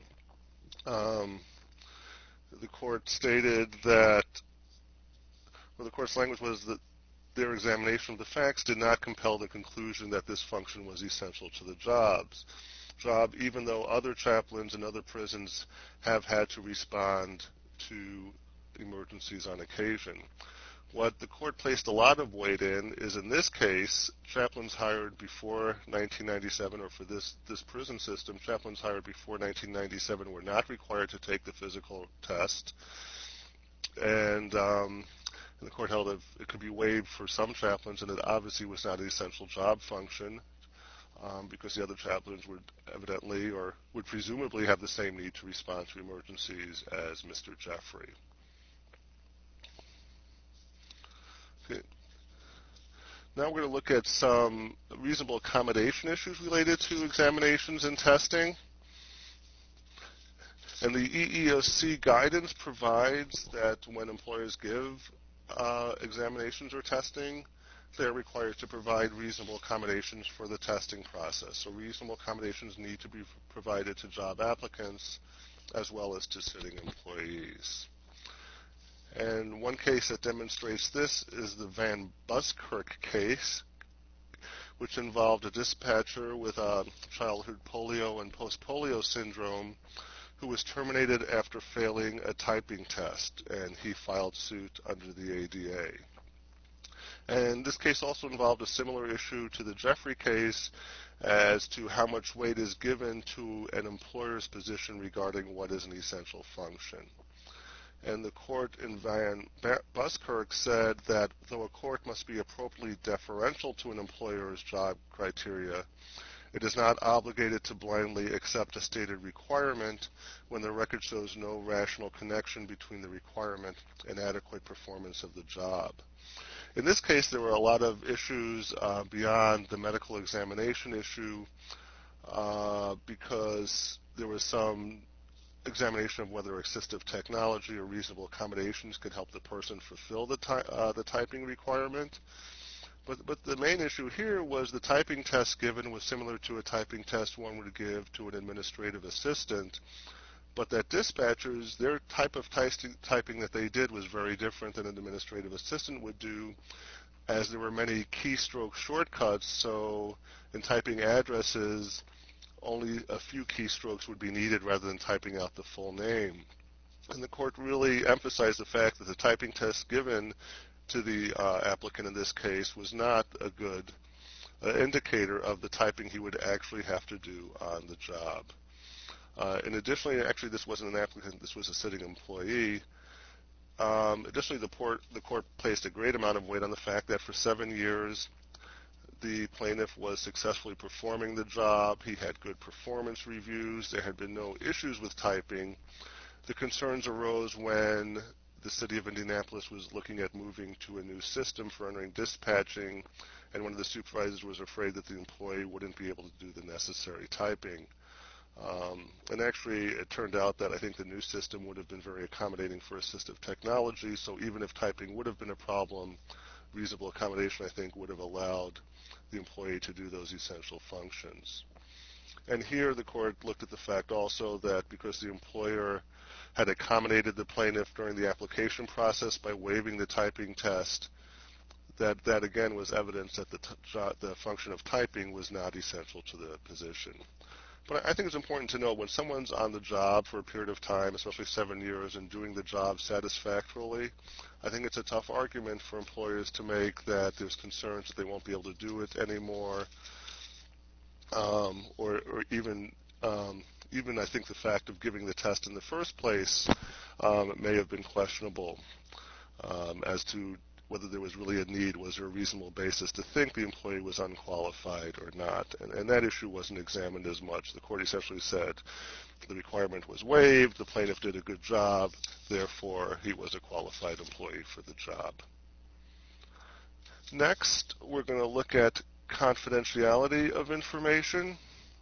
The court stated that, or the court's language was that their examination of the facts did not compel the conclusion that this function was essential to the job, even though other chaplains in other prisons have had to respond to emergencies on occasion. What the court placed a lot of weight in is, in this case, chaplains hired before 1997, or for this prison system, chaplains hired before 1997 were not required to take the physical test. And the court held that it could be waived for some chaplains, and it obviously was not an essential job function because the other chaplains would evidently or would presumably have the same need to respond to emergencies as Mr. Jeffrey. Okay. Now we're going to look at some reasonable accommodation issues related to examinations and testing. And the EEOC guidance provides that when employers give examinations or testing, they're required to provide reasonable accommodations for the testing process. So reasonable accommodations need to be provided to job applicants as well as to sitting employees. And one case that demonstrates this is the Van Buskirk case, which involved a dispatcher with childhood polio and post-polio syndrome who was terminated after failing a typing test, and he filed suit under the ADA. And this case also involved a similar issue to the Jeffrey case as to how much weight is given to an employer's position regarding what is an essential function. And the court in Van Buskirk said that though a court must be appropriately deferential to an employer's job criteria, it is not obligated to blindly accept a stated requirement when the record shows no rational connection between the requirement and adequate performance of the job. In this case, there were a lot of issues beyond the medical examination issue because there was some examination of whether assistive technology or reasonable accommodations could help the person fulfill the typing requirement. But the main issue here was the typing test given was similar to a typing test one would give to an administrative assistant, but that dispatchers, their type of typing that they did was very different than an administrative assistant would do, as there were many keystroke shortcuts, so in typing addresses, only a few keystrokes would be needed rather than typing out the full name. And the court really emphasized the fact that the typing test given to the applicant in this case was not a good indicator of the typing he would actually have to do on the job. And additionally, actually this wasn't an applicant, this was a sitting employee. Additionally, the court placed a great amount of weight on the fact that for 7 years, the plaintiff was successfully performing the job. He had good performance reviews. There had been no issues with typing. The concerns arose when the city of Indianapolis was looking at moving to a new system for entering dispatching, and one of the supervisors was afraid that the employee wouldn't be able to do the necessary typing. And actually, it turned out that I think the new system would have been very accommodating for assistive technology, so even if typing would have been a problem, reasonable accommodation, I think, would have allowed the employee to do those essential functions. And here the court looked at the fact also that because the employer had accommodated the plaintiff during the application process by waiving the typing test, that again was evidence that the function of typing was not essential to the position. But I think it's important to know when someone's on the job for a period of time, especially 7 years, and doing the job satisfactorily, I think it's a tough argument for employers to make that there's concerns that they won't be able to do it anymore, or even I think the fact of giving the test in the first place may have been questionable as to whether there was really a need. Was there a reasonable basis to think the employee was unqualified or not? And that issue wasn't examined as much. The court essentially said the requirement was waived, the plaintiff did a good job, therefore he was a qualified employee for the job. Next, we're going to look at confidentiality of information.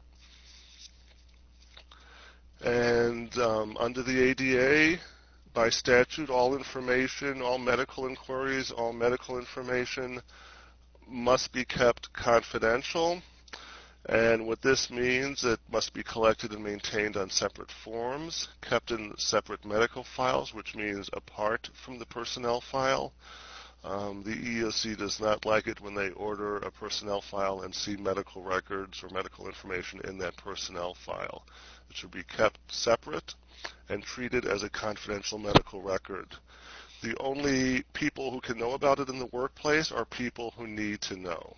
And under the ADA, by statute, all information, all medical inquiries, all medical information must be kept confidential. And what this means, it must be collected and maintained on separate forms, kept in separate medical files, which means apart from the personnel file. The EEOC does not like it when they order a personnel file and see medical records or medical information in that personnel file. It should be kept separate and treated as a confidential medical record. The only people who can know about it in the workplace are people who need to know.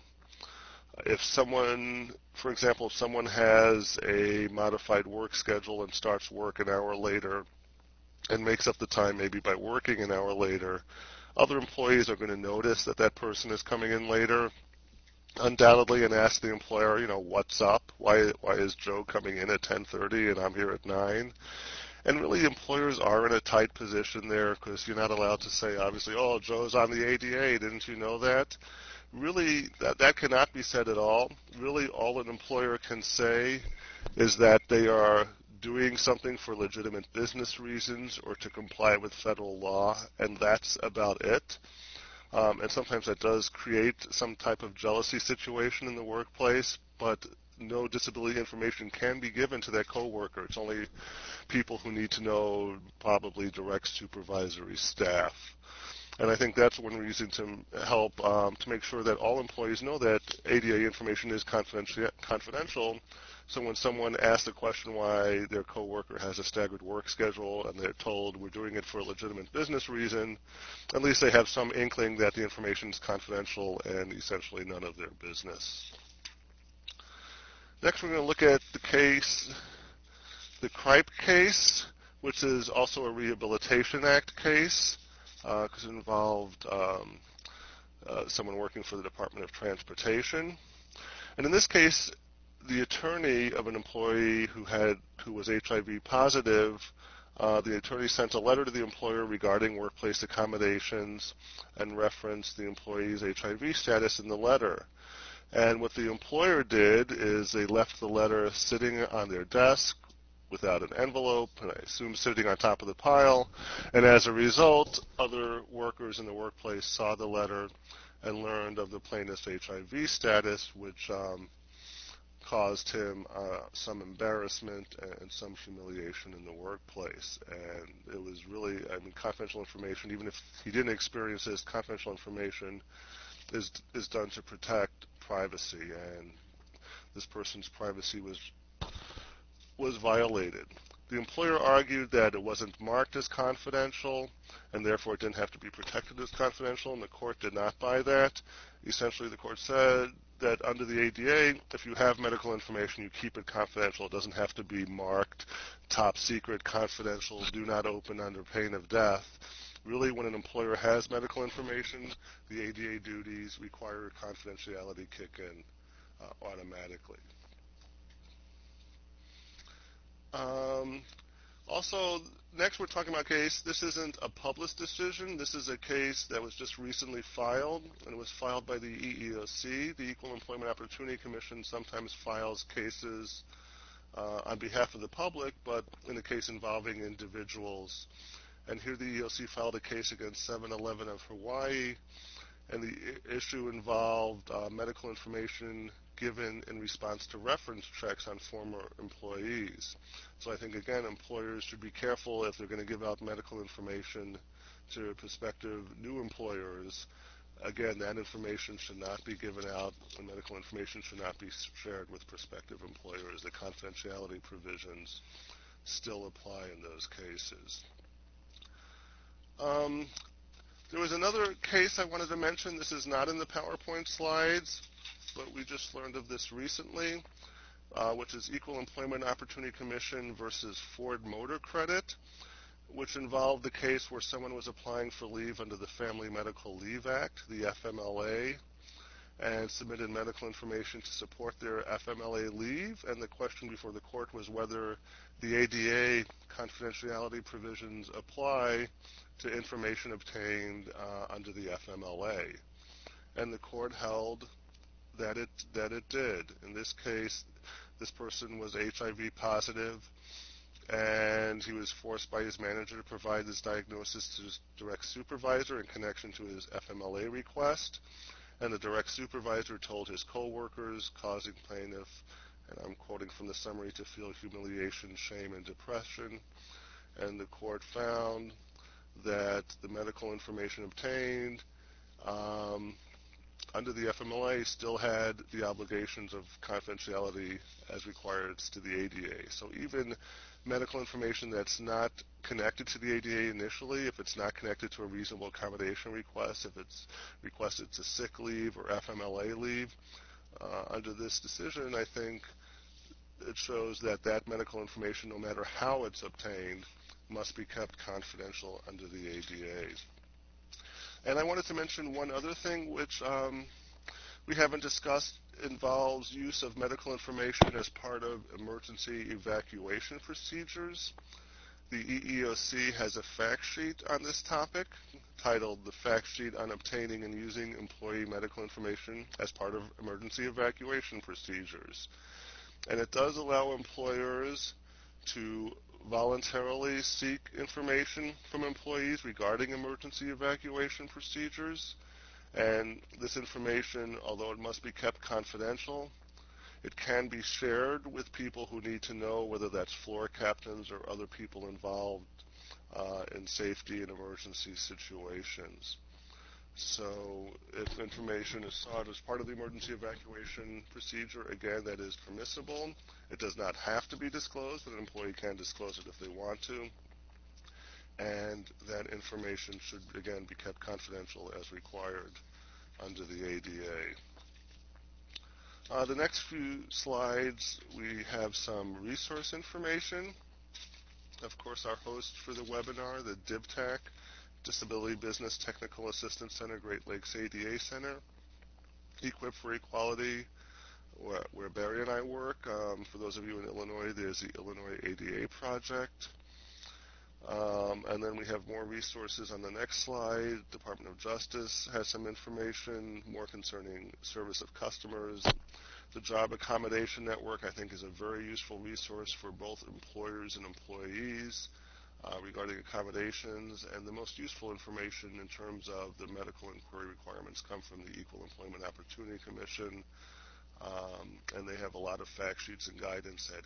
If someone, for example, if someone has a modified work schedule and starts work an hour later and makes up the time maybe by working an hour later, other employees are going to notice that that person is coming in later, undoubtedly, and ask the employer, what's up? Why is Joe coming in at 10:30 and I'm here at 9? And really, employers are in a tight position there because you're not allowed to say, obviously, oh, Joe's on the ADA, didn't you know that? Really, that cannot be said at all. Really, all an employer can say is that they are doing something for legitimate business reasons or to comply with federal law, and that's about it. And sometimes that does create some type of jealousy situation in the workplace, but no disability information can be given to that coworker. It's only people who need to know, probably direct supervisory staff. And I think that's one reason to help to make sure that all employees know that ADA information is confidential. So when someone asks the question why their coworker has a staggered work schedule and they're told we're doing it for a legitimate business reason, at least they have some inkling that the information is confidential and essentially none of their business. Next, we're going to look at the case, the Kripe case, which is also a Rehabilitation Act case because it involved someone working for the Department of Transportation. And in this case, the attorney of an employee who was HIV positive, the attorney sent a letter to the employer regarding workplace accommodations and referenced the employee's HIV status in the letter. And what the employer did is they left the letter sitting on their desk without an envelope, and I assume sitting on top of the pile. And as a result, other workers in the workplace saw the letter and learned of the plaintiff's HIV status, which caused him some embarrassment and some humiliation in the workplace. And it was really, confidential information, even if he didn't experience this, confidential information is done to protect privacy, and this person's privacy was violated. The employer argued that it wasn't marked as confidential, and therefore it didn't have to be protected as confidential, and the court did not buy that. Essentially, the court said that under the ADA, if you have medical information, you keep it confidential. It doesn't have to be marked top secret, confidential, do not open under pain of death. Really, when an employer has medical information, the ADA duties require confidentiality kick in automatically. Also, next we're talking about a case. This isn't a published decision. This is a case that was just recently filed, and it was filed by the EEOC. The Equal Employment Opportunity Commission sometimes files cases on behalf of the public, but in a case involving individuals. And here the EEOC filed a case against 7-Eleven of Hawaii, and the issue involved medical information given in response to reference checks on former employees. So I think, again, employers should be careful if they're going to give out medical information to prospective new employers. Again, that information should not be given out, and medical information should not be shared with prospective employers. The confidentiality provisions still apply in those cases. There was another case I wanted to mention. This is not in the PowerPoint slides, but we just learned of this recently, which is Equal Employment Opportunity Commission versus Ford Motor Credit, which involved the case where someone was applying for leave under the Family Medical Leave Act, the FMLA, and submitted medical information to support their FMLA leave. And the question before the court was whether the ADA confidentiality provisions apply to information obtained under the FMLA. And the court held that it did. In this case, this person was HIV positive, and he was forced by his manager to provide this diagnosis to his direct supervisor in connection to his FMLA request. And the direct supervisor told his coworkers, causing plaintiff, and I'm quoting from the summary, to feel humiliation, shame, and depression. And the court found that the medical information obtained under the FMLA still had the obligations of confidentiality as required to the ADA. So even medical information that's not connected to the ADA initially, if it's not connected to a reasonable accommodation request, if it's requested to sick leave or FMLA leave, under this decision, I think it shows that that medical information, no matter how it's obtained, must be kept confidential under the ADA. And I wanted to mention one other thing, which we haven't discussed, involves use of medical information as part of emergency evacuation procedures. The EEOC has a fact sheet on this topic titled The Fact Sheet on Obtaining and Using Employee Medical Information as Part of Emergency Evacuation Procedures. And it does allow employers to voluntarily seek information from employees regarding emergency evacuation procedures. And this information, although it must be kept confidential, it can be shared with people who need to know, whether that's floor captains or other people involved in safety and emergency situations. So if information is sought as part of the emergency evacuation procedure, again, that is permissible. It does not have to be disclosed, but an employee can disclose it if they want to. And that information should, again, be kept confidential as required under the ADA. The next few slides, we have some resource information. Of course, our host for the webinar, the DBTAC, Disability Business Technical Assistance Center, Great Lakes ADA Center. Equip for Equality, where Barry and I work. For those of you in Illinois, there's the Illinois ADA Project. And then we have more resources on the next slide. Department of Justice has some information, more concerning service of customers. The Job Accommodation Network, I think, is a very useful resource for both employers and employees regarding accommodations. And the most useful information in terms of the medical inquiry requirements come from the Equal Employment Opportunity Commission. And they have a lot of fact sheets and guidance at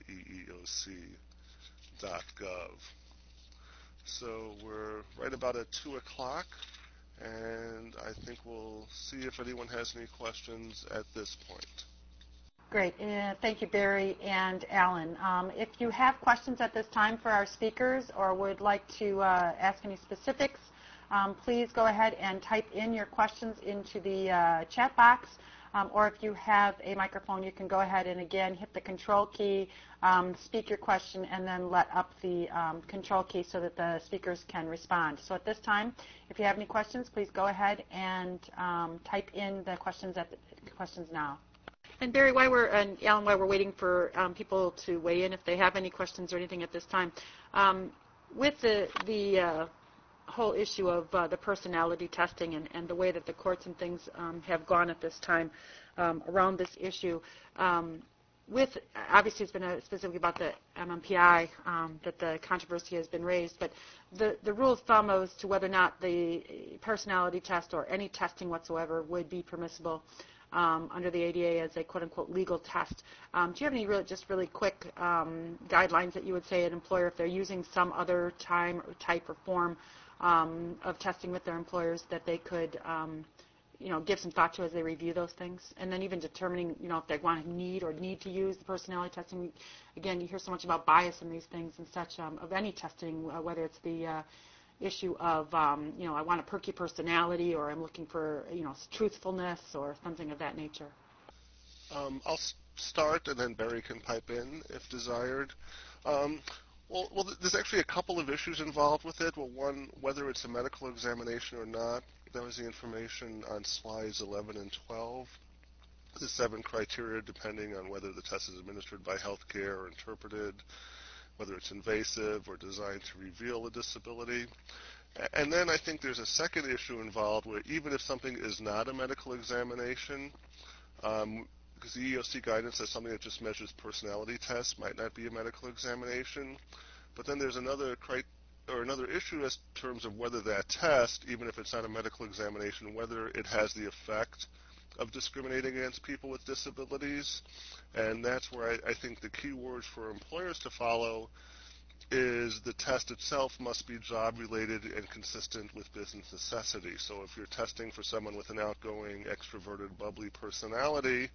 eeoc.gov. So we're right about at 2 o'clock, and I think we'll see if anyone has any questions at this point. Great. Thank you, Barry and Alan. If you have questions at this time for our speakers or would like to ask any specifics, please go ahead and type in your questions into the chat box. or if you have a microphone, you can go ahead and, again, hit the control key, speak your question, and then let up the control key so that the speakers can respond. So at this time, if you have any questions, please go ahead and type in the questions now. And Barry, and Alan, while we're waiting for people to weigh in, if they have any questions or anything at this time, with the whole issue of the personality testing and the way that the courts and things have gone at this time around this issue, obviously it's been specifically about the MMPI that the controversy has been raised, but the rule of thumb as to whether or not the personality test or any testing whatsoever would be permissible under the ADA as a quote-unquote legal test. Do you have any really quick guidelines that you would say an employer, if they're using some other type or form of testing with their employers, that they could give some thought to as they review those things? And then even determining if they need to use the personality testing. Again, you hear so much about bias in these things and such of any testing, whether it's the issue of, I want a perky personality, or I'm looking for, truthfulness or something of that nature. I'll start, and then Barry can pipe in if desired. Well, there's actually a couple of issues involved with it. Well, one, whether it's a medical examination or not. That was the information on slides 11 and 12. The 7 criteria, depending on whether the test is administered by healthcare or interpreted, whether it's invasive or designed to reveal a disability. And then I think there's a second issue involved where even if something is not a medical examination, because the EEOC guidance says something that just measures personality tests might not be a medical examination, but then there's another issue as terms of whether that test, even if it's not a medical examination, whether it has the effect of discriminating against people with disabilities. And that's where I think the key words for employers to follow is the test itself must be job-related and consistent with business necessity. So if you're testing for someone with an outgoing, extroverted, bubbly personality,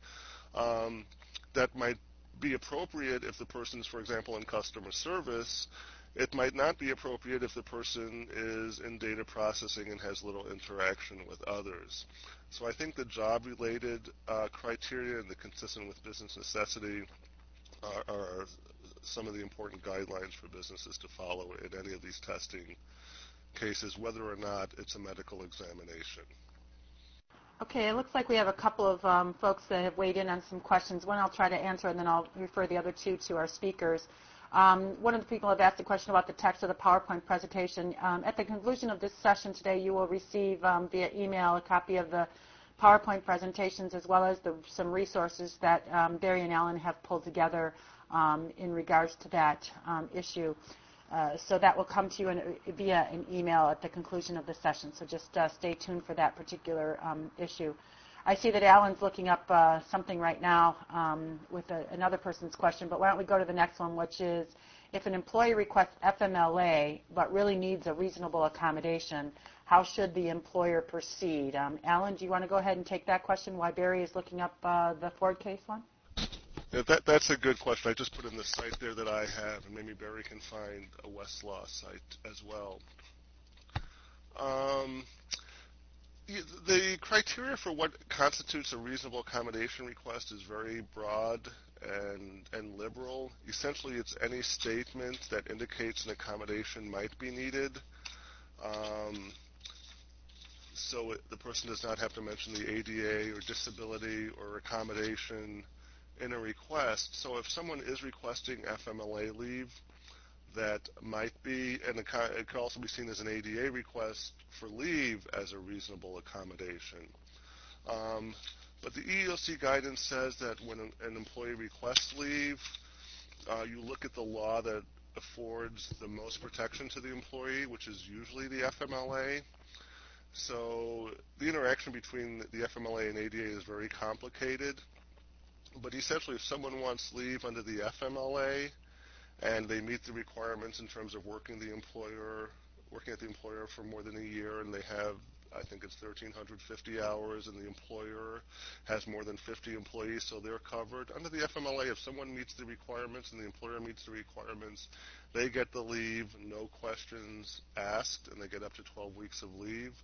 that might be appropriate if the person's, for example, in customer service. It might not be appropriate if the person is in data processing and has little interaction with others. So I think the job-related criteria and the consistent with business necessity are some of the important guidelines for businesses to follow in any of these testing cases, whether or not it's a medical examination. Okay, it looks like we have a couple of folks that have weighed in on some questions. One I'll try to answer, and then I'll refer the other two to our speakers. One of the people have asked a question about the text of the PowerPoint presentation. At the conclusion of this session today, you will receive via email a copy of the PowerPoint presentations as well as some resources that Barry and Alan have pulled together in regards to that issue. So that will come to you via an email at the conclusion of the session. So just stay tuned for that particular issue. I see that Alan's looking up something right now with another person's question, but why don't we go to the next one, which is if an employee requests FMLA but really needs a reasonable accommodation, how should the employer proceed? Alan, do you want to go ahead and take that question while Barry is looking up the Ford case one? Yeah, that's a good question. I just put in the site there that I have, and maybe Barry can find a Westlaw site as well. The criteria for what constitutes a reasonable accommodation request is very broad and liberal. Essentially, it's any statement that indicates an accommodation might be needed. So the person does not have to mention the ADA or disability or accommodation in a request. So if someone is requesting FMLA leave, that might be, and it could also be seen as an ADA request for leave as a reasonable accommodation. But the EEOC guidance says that when an employee requests leave, you look at the law that affords the most protection to the employee, which is usually the FMLA. So the interaction between the FMLA and ADA is very complicated. But essentially, if someone wants leave under the FMLA and they meet the requirements in terms of working at the employer for more than a year, and they have, I think it's 1,350 hours, and the employer has more than 50 employees, so they're covered. Under the FMLA, if someone meets the requirements and the employer meets the requirements, they get the leave, no questions asked, and they get up to 12 weeks of leave.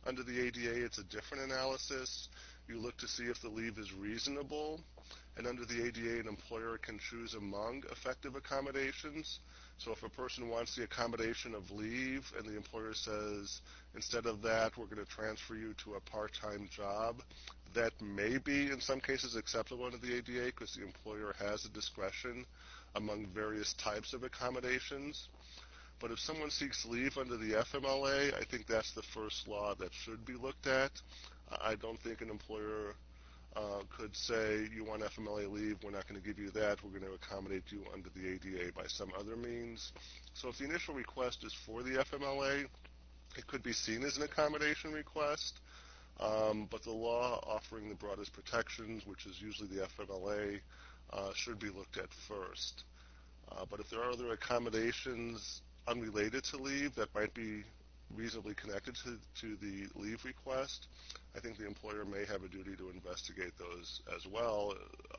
Under the ADA, it's a different analysis. You look to see if the leave is reasonable, and under the ADA, an employer can choose among effective accommodations. So if a person wants the accommodation of leave and the employer says, instead of that, we're going to transfer you to a part-time job, that may be, in some cases, acceptable under the ADA because the employer has a discretion among various types of accommodations. But if someone seeks leave under the FMLA, I think that's the first law that should be looked at. I don't think an employer could say, you want FMLA leave, we're not going to give you that, we're going to accommodate you under the ADA by some other means. So if the initial request is for the FMLA, it could be seen as an accommodation request, but the law offering the broadest protections, which is usually the FMLA, should be looked at first. But if there are other accommodations unrelated to leave that might be reasonably connected to the leave request, I think the employer may have a duty to investigate those as well,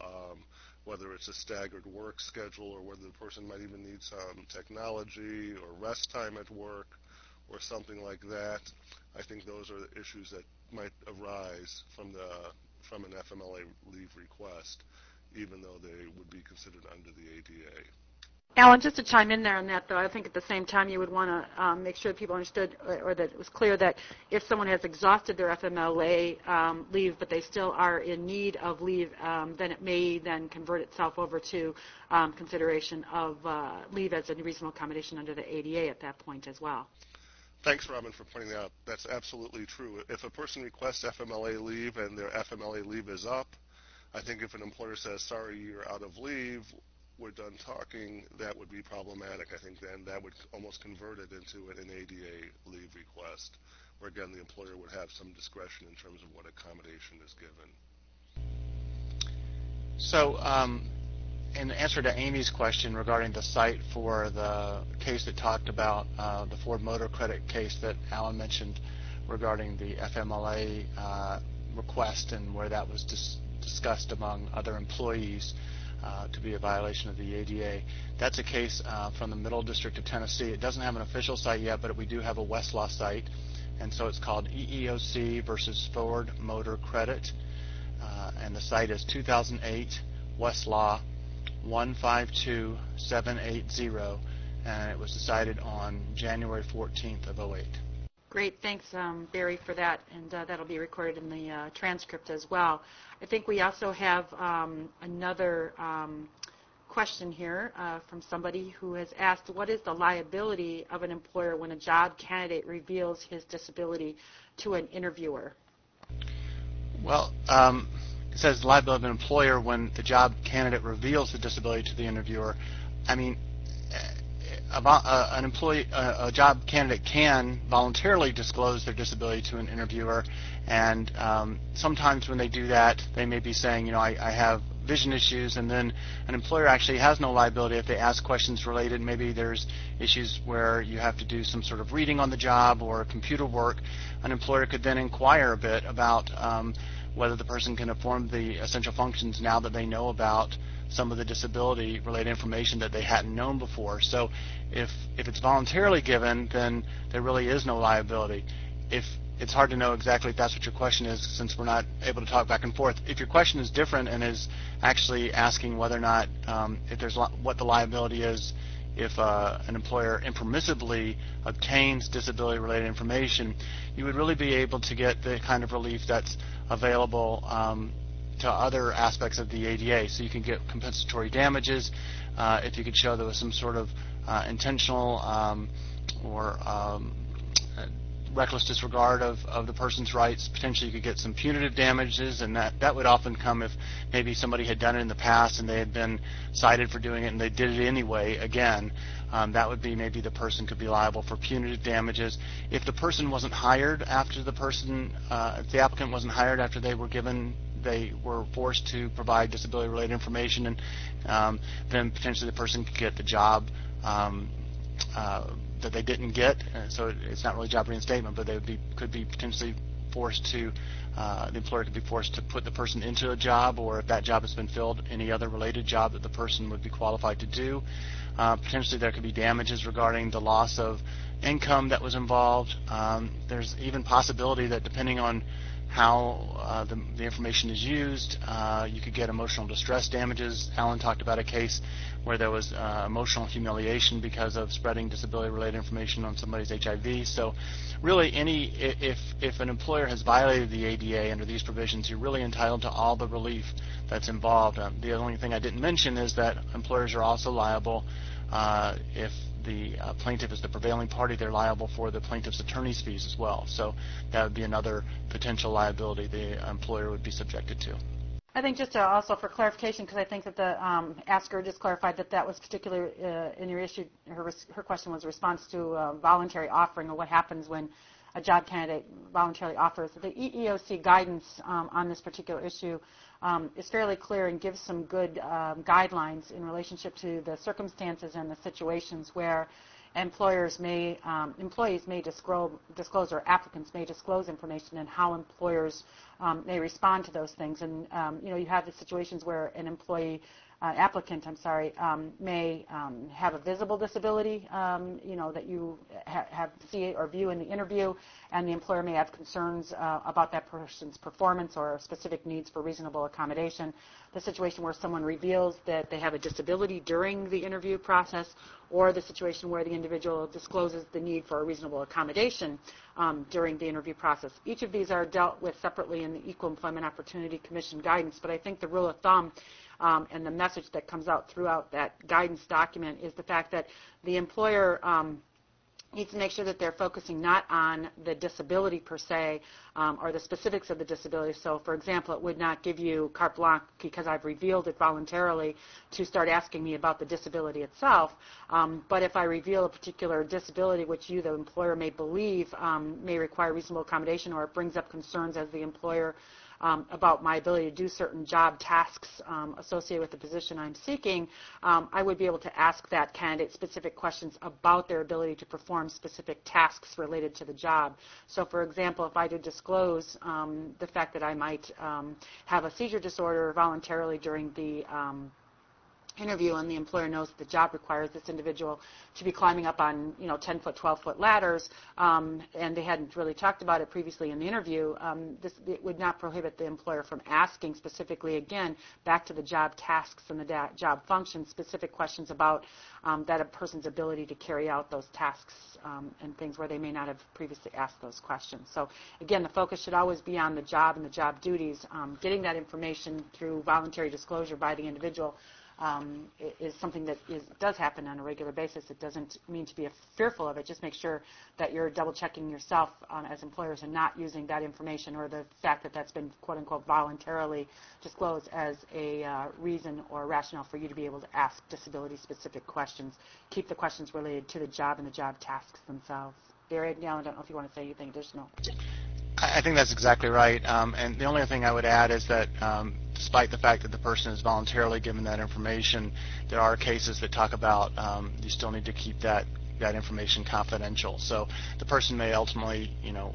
whether it's a staggered work schedule or whether the person might even need some technology or rest time at work or something like that. I think those are the issues that might arise from an FMLA leave request, even though they would be considered under the ADA. Alan, just to chime in there on that, though, I think at the same time you would want to make sure that people understood or that it was clear that if someone has exhausted their FMLA leave but they still are in need of leave, then it may then convert itself over to consideration of leave as a reasonable accommodation under the ADA at that point as well. Thanks, Robin, for pointing that out. That's absolutely true. If a person requests FMLA leave and their FMLA leave is up, I think if an employer says, sorry, you're out of leave, we're done talking, that would be problematic. I think then that would almost convert it into an ADA leave request, where again the employer would have some discretion in terms of what accommodation is given. So in answer to Amy's question regarding the site for the case that talked about the Ford Motor Credit case that Alan mentioned regarding the FMLA request and where that was discussed among other employees, to be a violation of the ADA. That's a case from the Middle District of Tennessee. It doesn't have an official site yet, but we do have a Westlaw site, and so it's called EEOC versus Ford Motor Credit, and the site is 2008 Westlaw 152780, and it was decided on January 14th of 08. Great, thanks, Barry, for that, and that'll be recorded in the transcript as well. I think we also have another question here from somebody who has asked, what is the liability of an employer when a job candidate reveals his disability to an interviewer? Well, it says liability of an employer when the job candidate reveals the disability to the interviewer. I mean, a job candidate can voluntarily disclose their disability to an interviewer, and sometimes when they do that, they may be saying, you know, I have vision issues, and then an employer actually has no liability if they ask questions related. Maybe there's issues where you have to do some sort of reading on the job or computer work. An employer could then inquire a bit about whether the person can perform the essential functions now that they know about some of the disability-related information that they hadn't known before. So if it's voluntarily given, then there really is no liability. If it's hard to know exactly if that's what your question is, since we're not able to talk back and forth. If your question is different and is actually asking whether or not if there's what the liability is if an employer impermissibly obtains disability-related information, you would really be able to get the kind of relief that's available to other aspects of the ADA. So you can get compensatory damages if you could show there was some sort of intentional or reckless disregard of the person's rights. Potentially you could get some punitive damages, and that would often come if maybe somebody had done it in the past and they had been cited for doing it and they did it anyway again. That would be maybe the person could be liable for punitive damages. If the person wasn't hired after if the applicant wasn't hired after they were forced to provide disability-related information, and then potentially the person could get the job that they didn't get. So it's not really job reinstatement, but they could be potentially the employer could be forced to put the person into a job, or if that job has been filled, any other related job that the person would be qualified to do. Potentially there could be damages regarding the loss of income that was involved. There's even possibility that depending on how the information is used, you could get emotional distress damages. Alan talked about a case where there was emotional humiliation because of spreading disability-related information on somebody's HIV. So really, if an employer has violated the ADA under these provisions, you're really entitled to all the relief that's involved. The only thing I didn't mention is that employers are also liable if the plaintiff is the prevailing party, they're liable for the plaintiff's attorney's fees as well. So that would be another potential liability the employer would be subjected to. I think just also for clarification, because I think that the asker just clarified that was particular in your issue, her question was a response to voluntary offering, or what happens when a job candidate voluntarily offers. The EEOC guidance on this particular issue is fairly clear and gives some good guidelines in relationship to the circumstances and the situations where employees may disclose, or applicants may disclose information, and how employers may respond to those things. And you have the situations where an applicant may have a visible disability, that you see or view in the interview, and the employer may have concerns about that person's performance or specific needs for reasonable accommodation. The situation where someone reveals that they have a disability during the interview process, or the situation where the individual discloses the need for a reasonable accommodation during the interview process. Each of these are dealt with separately in the Equal Employment Opportunity Commission guidance, but I think the rule of thumb and the message that comes out throughout that guidance document is the fact that the employer needs to make sure that they're focusing not on the disability per se, or the specifics of the disability. So, for example, it would not give you carte blanche because I've revealed it voluntarily to start asking me about the disability itself. But if I reveal a particular disability which you, the employer, may believe may require reasonable accommodation, or it brings up concerns as the employer about my ability to do certain job tasks associated with the position I'm seeking, I would be able to ask that candidate specific questions about their ability to perform specific tasks related to the job. So, for example, if I did disclose the fact that I might have a seizure disorder voluntarily during the interview, and the employer knows that the job requires this individual to be climbing up on 10-foot, 12-foot ladders, and they hadn't really talked about it previously in the interview, it would not prohibit the employer from asking specifically, again, back to the job tasks and the job functions, specific questions about that a person's ability to carry out those tasks and things where they may not have previously asked those questions. So, again, the focus should always be on the job and the job duties. Getting that information through voluntary disclosure by the individual is something that does happen on a regular basis. It doesn't mean to be fearful of it. Just make sure that you're double-checking yourself as employers and not using that information or the fact that that's been, quote-unquote, voluntarily disclosed as a reason or rationale for you to be able to ask disability-specific questions. Keep the questions related to the job and the job tasks themselves. Barry, now I don't know if you want to say anything additional. I think that's exactly right. And the only thing I would add is that despite the fact that the person is voluntarily given that information, there are cases that talk about you still need to keep that information confidential. So the person may ultimately,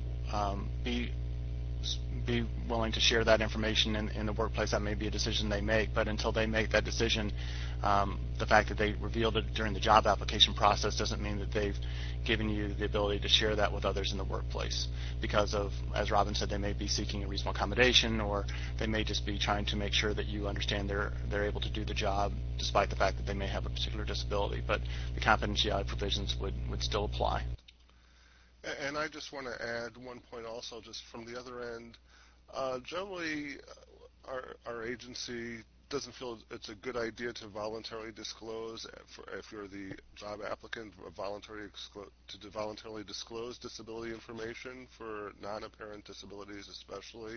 be willing to share that information in the workplace. That may be a decision they make, but until they make that decision, the fact that they revealed it during the job application process doesn't mean that they've given you the ability to share that with others in the workplace, because of, as Robin said, they may be seeking a reasonable accommodation, or they may just be trying to make sure that you understand they're able to do the job despite the fact that they may have a particular disability. But the confidentiality provisions would still apply. And I just want to add one point also, just from the other end. Generally, our agency doesn't feel it's a good idea to voluntarily disclose, if you're the job applicant, to voluntarily disclose disability information for non-apparent disabilities especially,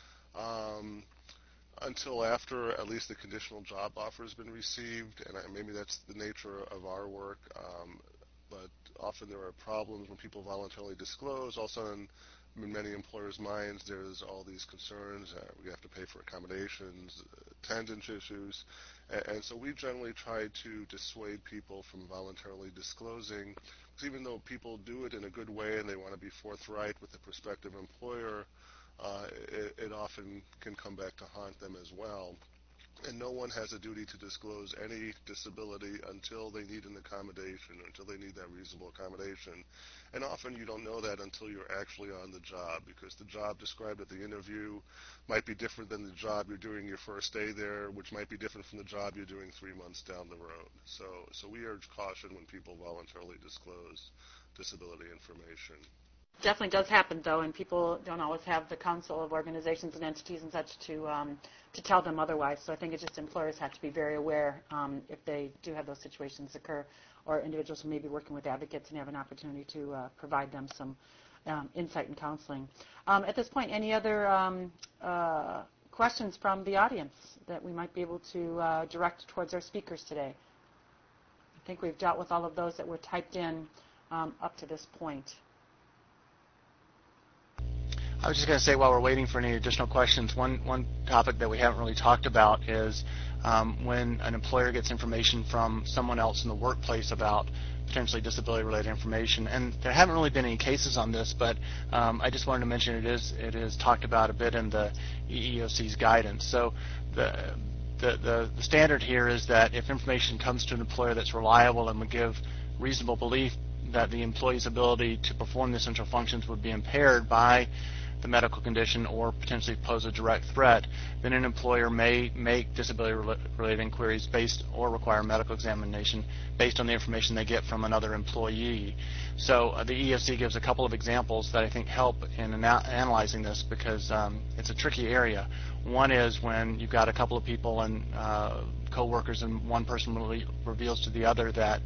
until after at least the conditional job offer has been received, and maybe that's the nature of our work, but often there are problems when people voluntarily disclose. Also, in many employers' minds, there's all these concerns. We have to pay for accommodations, attendance issues, and so we generally try to dissuade people from voluntarily disclosing. even though people do it in a good way and they want to be forthright with the prospective employer, it often can come back to haunt them as well. And no one has a duty to disclose any disability until they need an accommodation, or until they need that reasonable accommodation. And often you don't know that until you're actually on the job, because the job described at the interview might be different than the job you're doing your first day there, which might be different from the job you're doing 3 months down the road. So we urge caution when people voluntarily disclose disability information. Definitely does happen, though, and people don't always have the council of organizations and entities and such to tell them otherwise. So I think it's just employers have to be very aware if they do have those situations occur, or individuals who may be working with advocates and have an opportunity to provide them some insight and counseling. At this point, any other questions from the audience that we might be able to direct towards our speakers today? I think we've dealt with all of those that were typed in up to this point. I was just going to say, while we're waiting for any additional questions, one topic that we haven't really talked about is when an employer gets information from someone else in the workplace about potentially disability-related information. And there haven't really been any cases on this, but I just wanted to mention it is talked about a bit in the EEOC's guidance. So the standard here is that if information comes to an employer that's reliable and would give reasonable belief that the employee's ability to perform the essential functions would be impaired by the medical condition or potentially pose a direct threat, then an employer may make disability-related inquiries based or require medical examination based on the information they get from another employee. So the EEOC gives a couple of examples that I think help in analyzing this, because it's a tricky area. One is when you've got a couple of people and co-workers, and one person reveals to the other that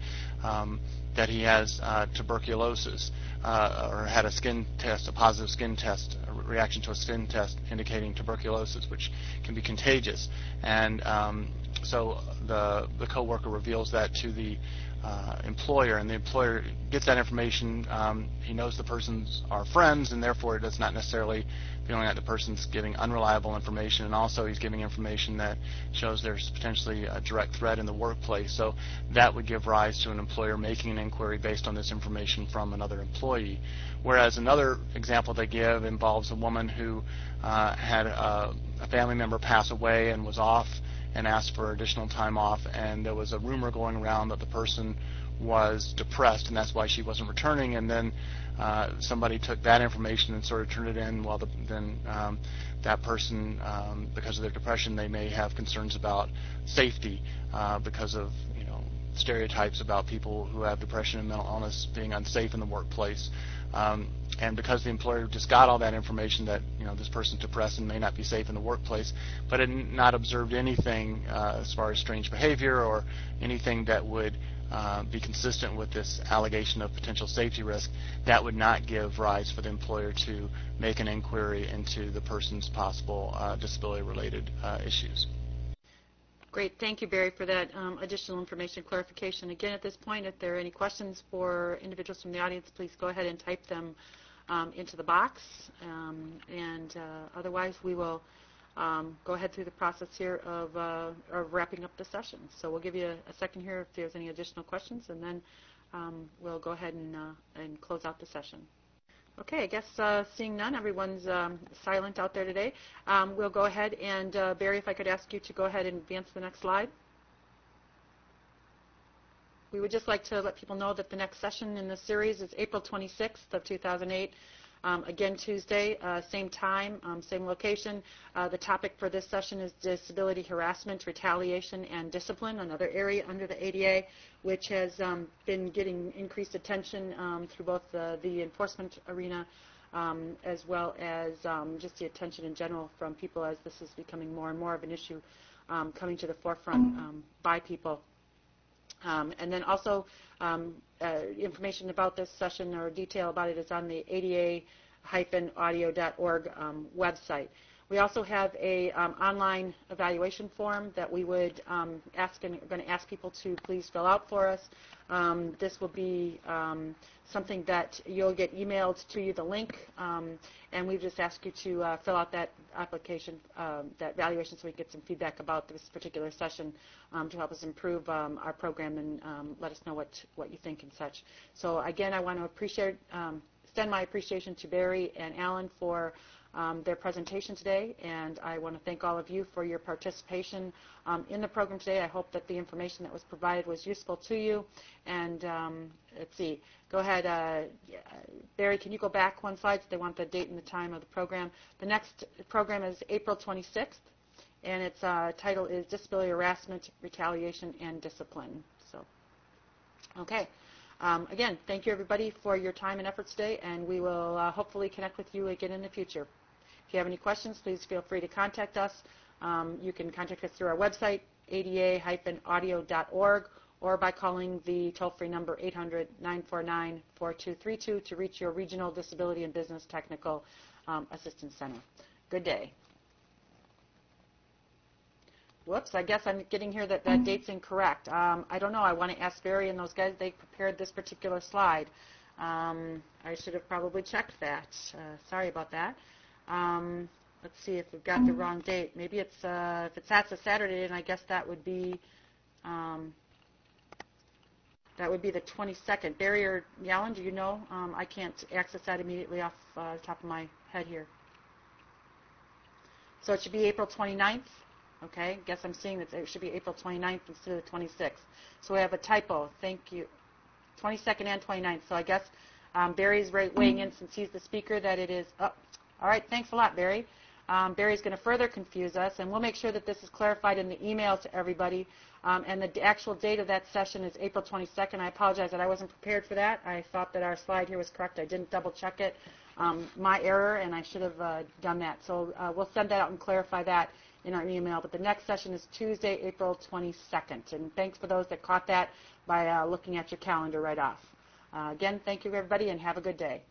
he has tuberculosis or had a skin test, a positive skin test, a reaction to a skin test indicating tuberculosis, which can be contagious. And so the co-worker reveals that to the employer, and the employer gets that information. He knows the persons are friends, and therefore it does not necessarily feeling that the person's giving unreliable information, and also he's giving information that shows there's potentially a direct threat in the workplace. So that would give rise to an employer making an inquiry based on this information from another employee. Whereas another example they give involves a woman who had a family member pass away and was off and asked for additional time off, and there was a rumor going around that the person was depressed, and that's why she wasn't returning. And then somebody took that information and sort of turned it in. Well, then that person, because of their depression, they may have concerns about safety because of stereotypes about people who have depression and mental illness being unsafe in the workplace. And because the employer just got all that information that this person's depressed and may not be safe in the workplace, but had not observed anything as far as strange behavior or anything that would be consistent with this allegation of potential safety risk, that would not give rise for the employer to make an inquiry into the person's possible disability-related issues. Great. Thank you, Barry, for that additional information and clarification. Again, at this point, if there are any questions for individuals from the audience, please go ahead and type them into the box. Otherwise, we will go ahead through the process here of wrapping up the session. So we'll give you a second here if there's any additional questions, and then we'll go ahead and close out the session. Okay, I guess seeing none, everyone's silent out there today. We'll go ahead and, Barry, if I could ask you to go ahead and advance to the next slide. We would just like to let people know that the next session in this series is April 26th of 2008. Again, Tuesday, same time, same location. The topic for this session is disability harassment, retaliation, and discipline, another area under the ADA, which has been getting increased attention through both the enforcement arena as well as just the attention in general from people, as this is becoming more and more of an issue coming to the forefront by people. And then also information about this session or detail about it is on the ADA-audio.org website. We also have a online evaluation form that we would going to ask people to please fill out for us. This will be something that you'll get emailed to you, the link, and we just ask you to fill out that application, that evaluation, so we get some feedback about this particular session to help us improve our program and let us know what you think and such. So again, I want to extend my appreciation to Barry and Alan for their presentation today, and I want to thank all of you for your participation in the program today. I hope that the information that was provided was useful to you. And let's see, go ahead, Barry, can you go back one slide so they want the date and the time of the program. The next program is April 26th, and its title is Disability Harassment, Retaliation, and Discipline. So, okay. Again, thank you everybody for your time and efforts today, and we will hopefully connect with you again in the future. If you have any questions, please feel free to contact us. You can contact us through our website, ada-audio.org, or by calling the toll-free number 800-949-4232 to reach your Regional Disability and Business Technical Assistance Center. Good day. Whoops, I guess I'm getting here that that date's incorrect. I don't know. I want to ask Barry and those guys. They prepared this particular slide. I should have probably checked that. Sorry about that. Let's see if we've got the wrong date. Maybe it's if it's a Saturday, and I guess that would be the 22nd. Barry or Yalin, do you know? I can't access that immediately off the top of my head here. So it should be April 29th. Okay, guess I'm seeing that it should be April 29th instead of the 26th. So we have a typo. Thank you. 22nd and 29th. So I guess Barry's weighing in since he's the speaker that it is. Oh, all right, thanks a lot, Barry. Barry's going to further confuse us, and we'll make sure that this is clarified in the email to everybody. And the actual date of that session is April 22nd. I apologize that I wasn't prepared for that. I thought that our slide here was correct. I didn't double check it. My error, and I should have done that. So we'll send that out and clarify that in our email. But the next session is Tuesday, April 22nd. And thanks for those that caught that by looking at your calendar right off. Again, thank you, everybody, and have a good day.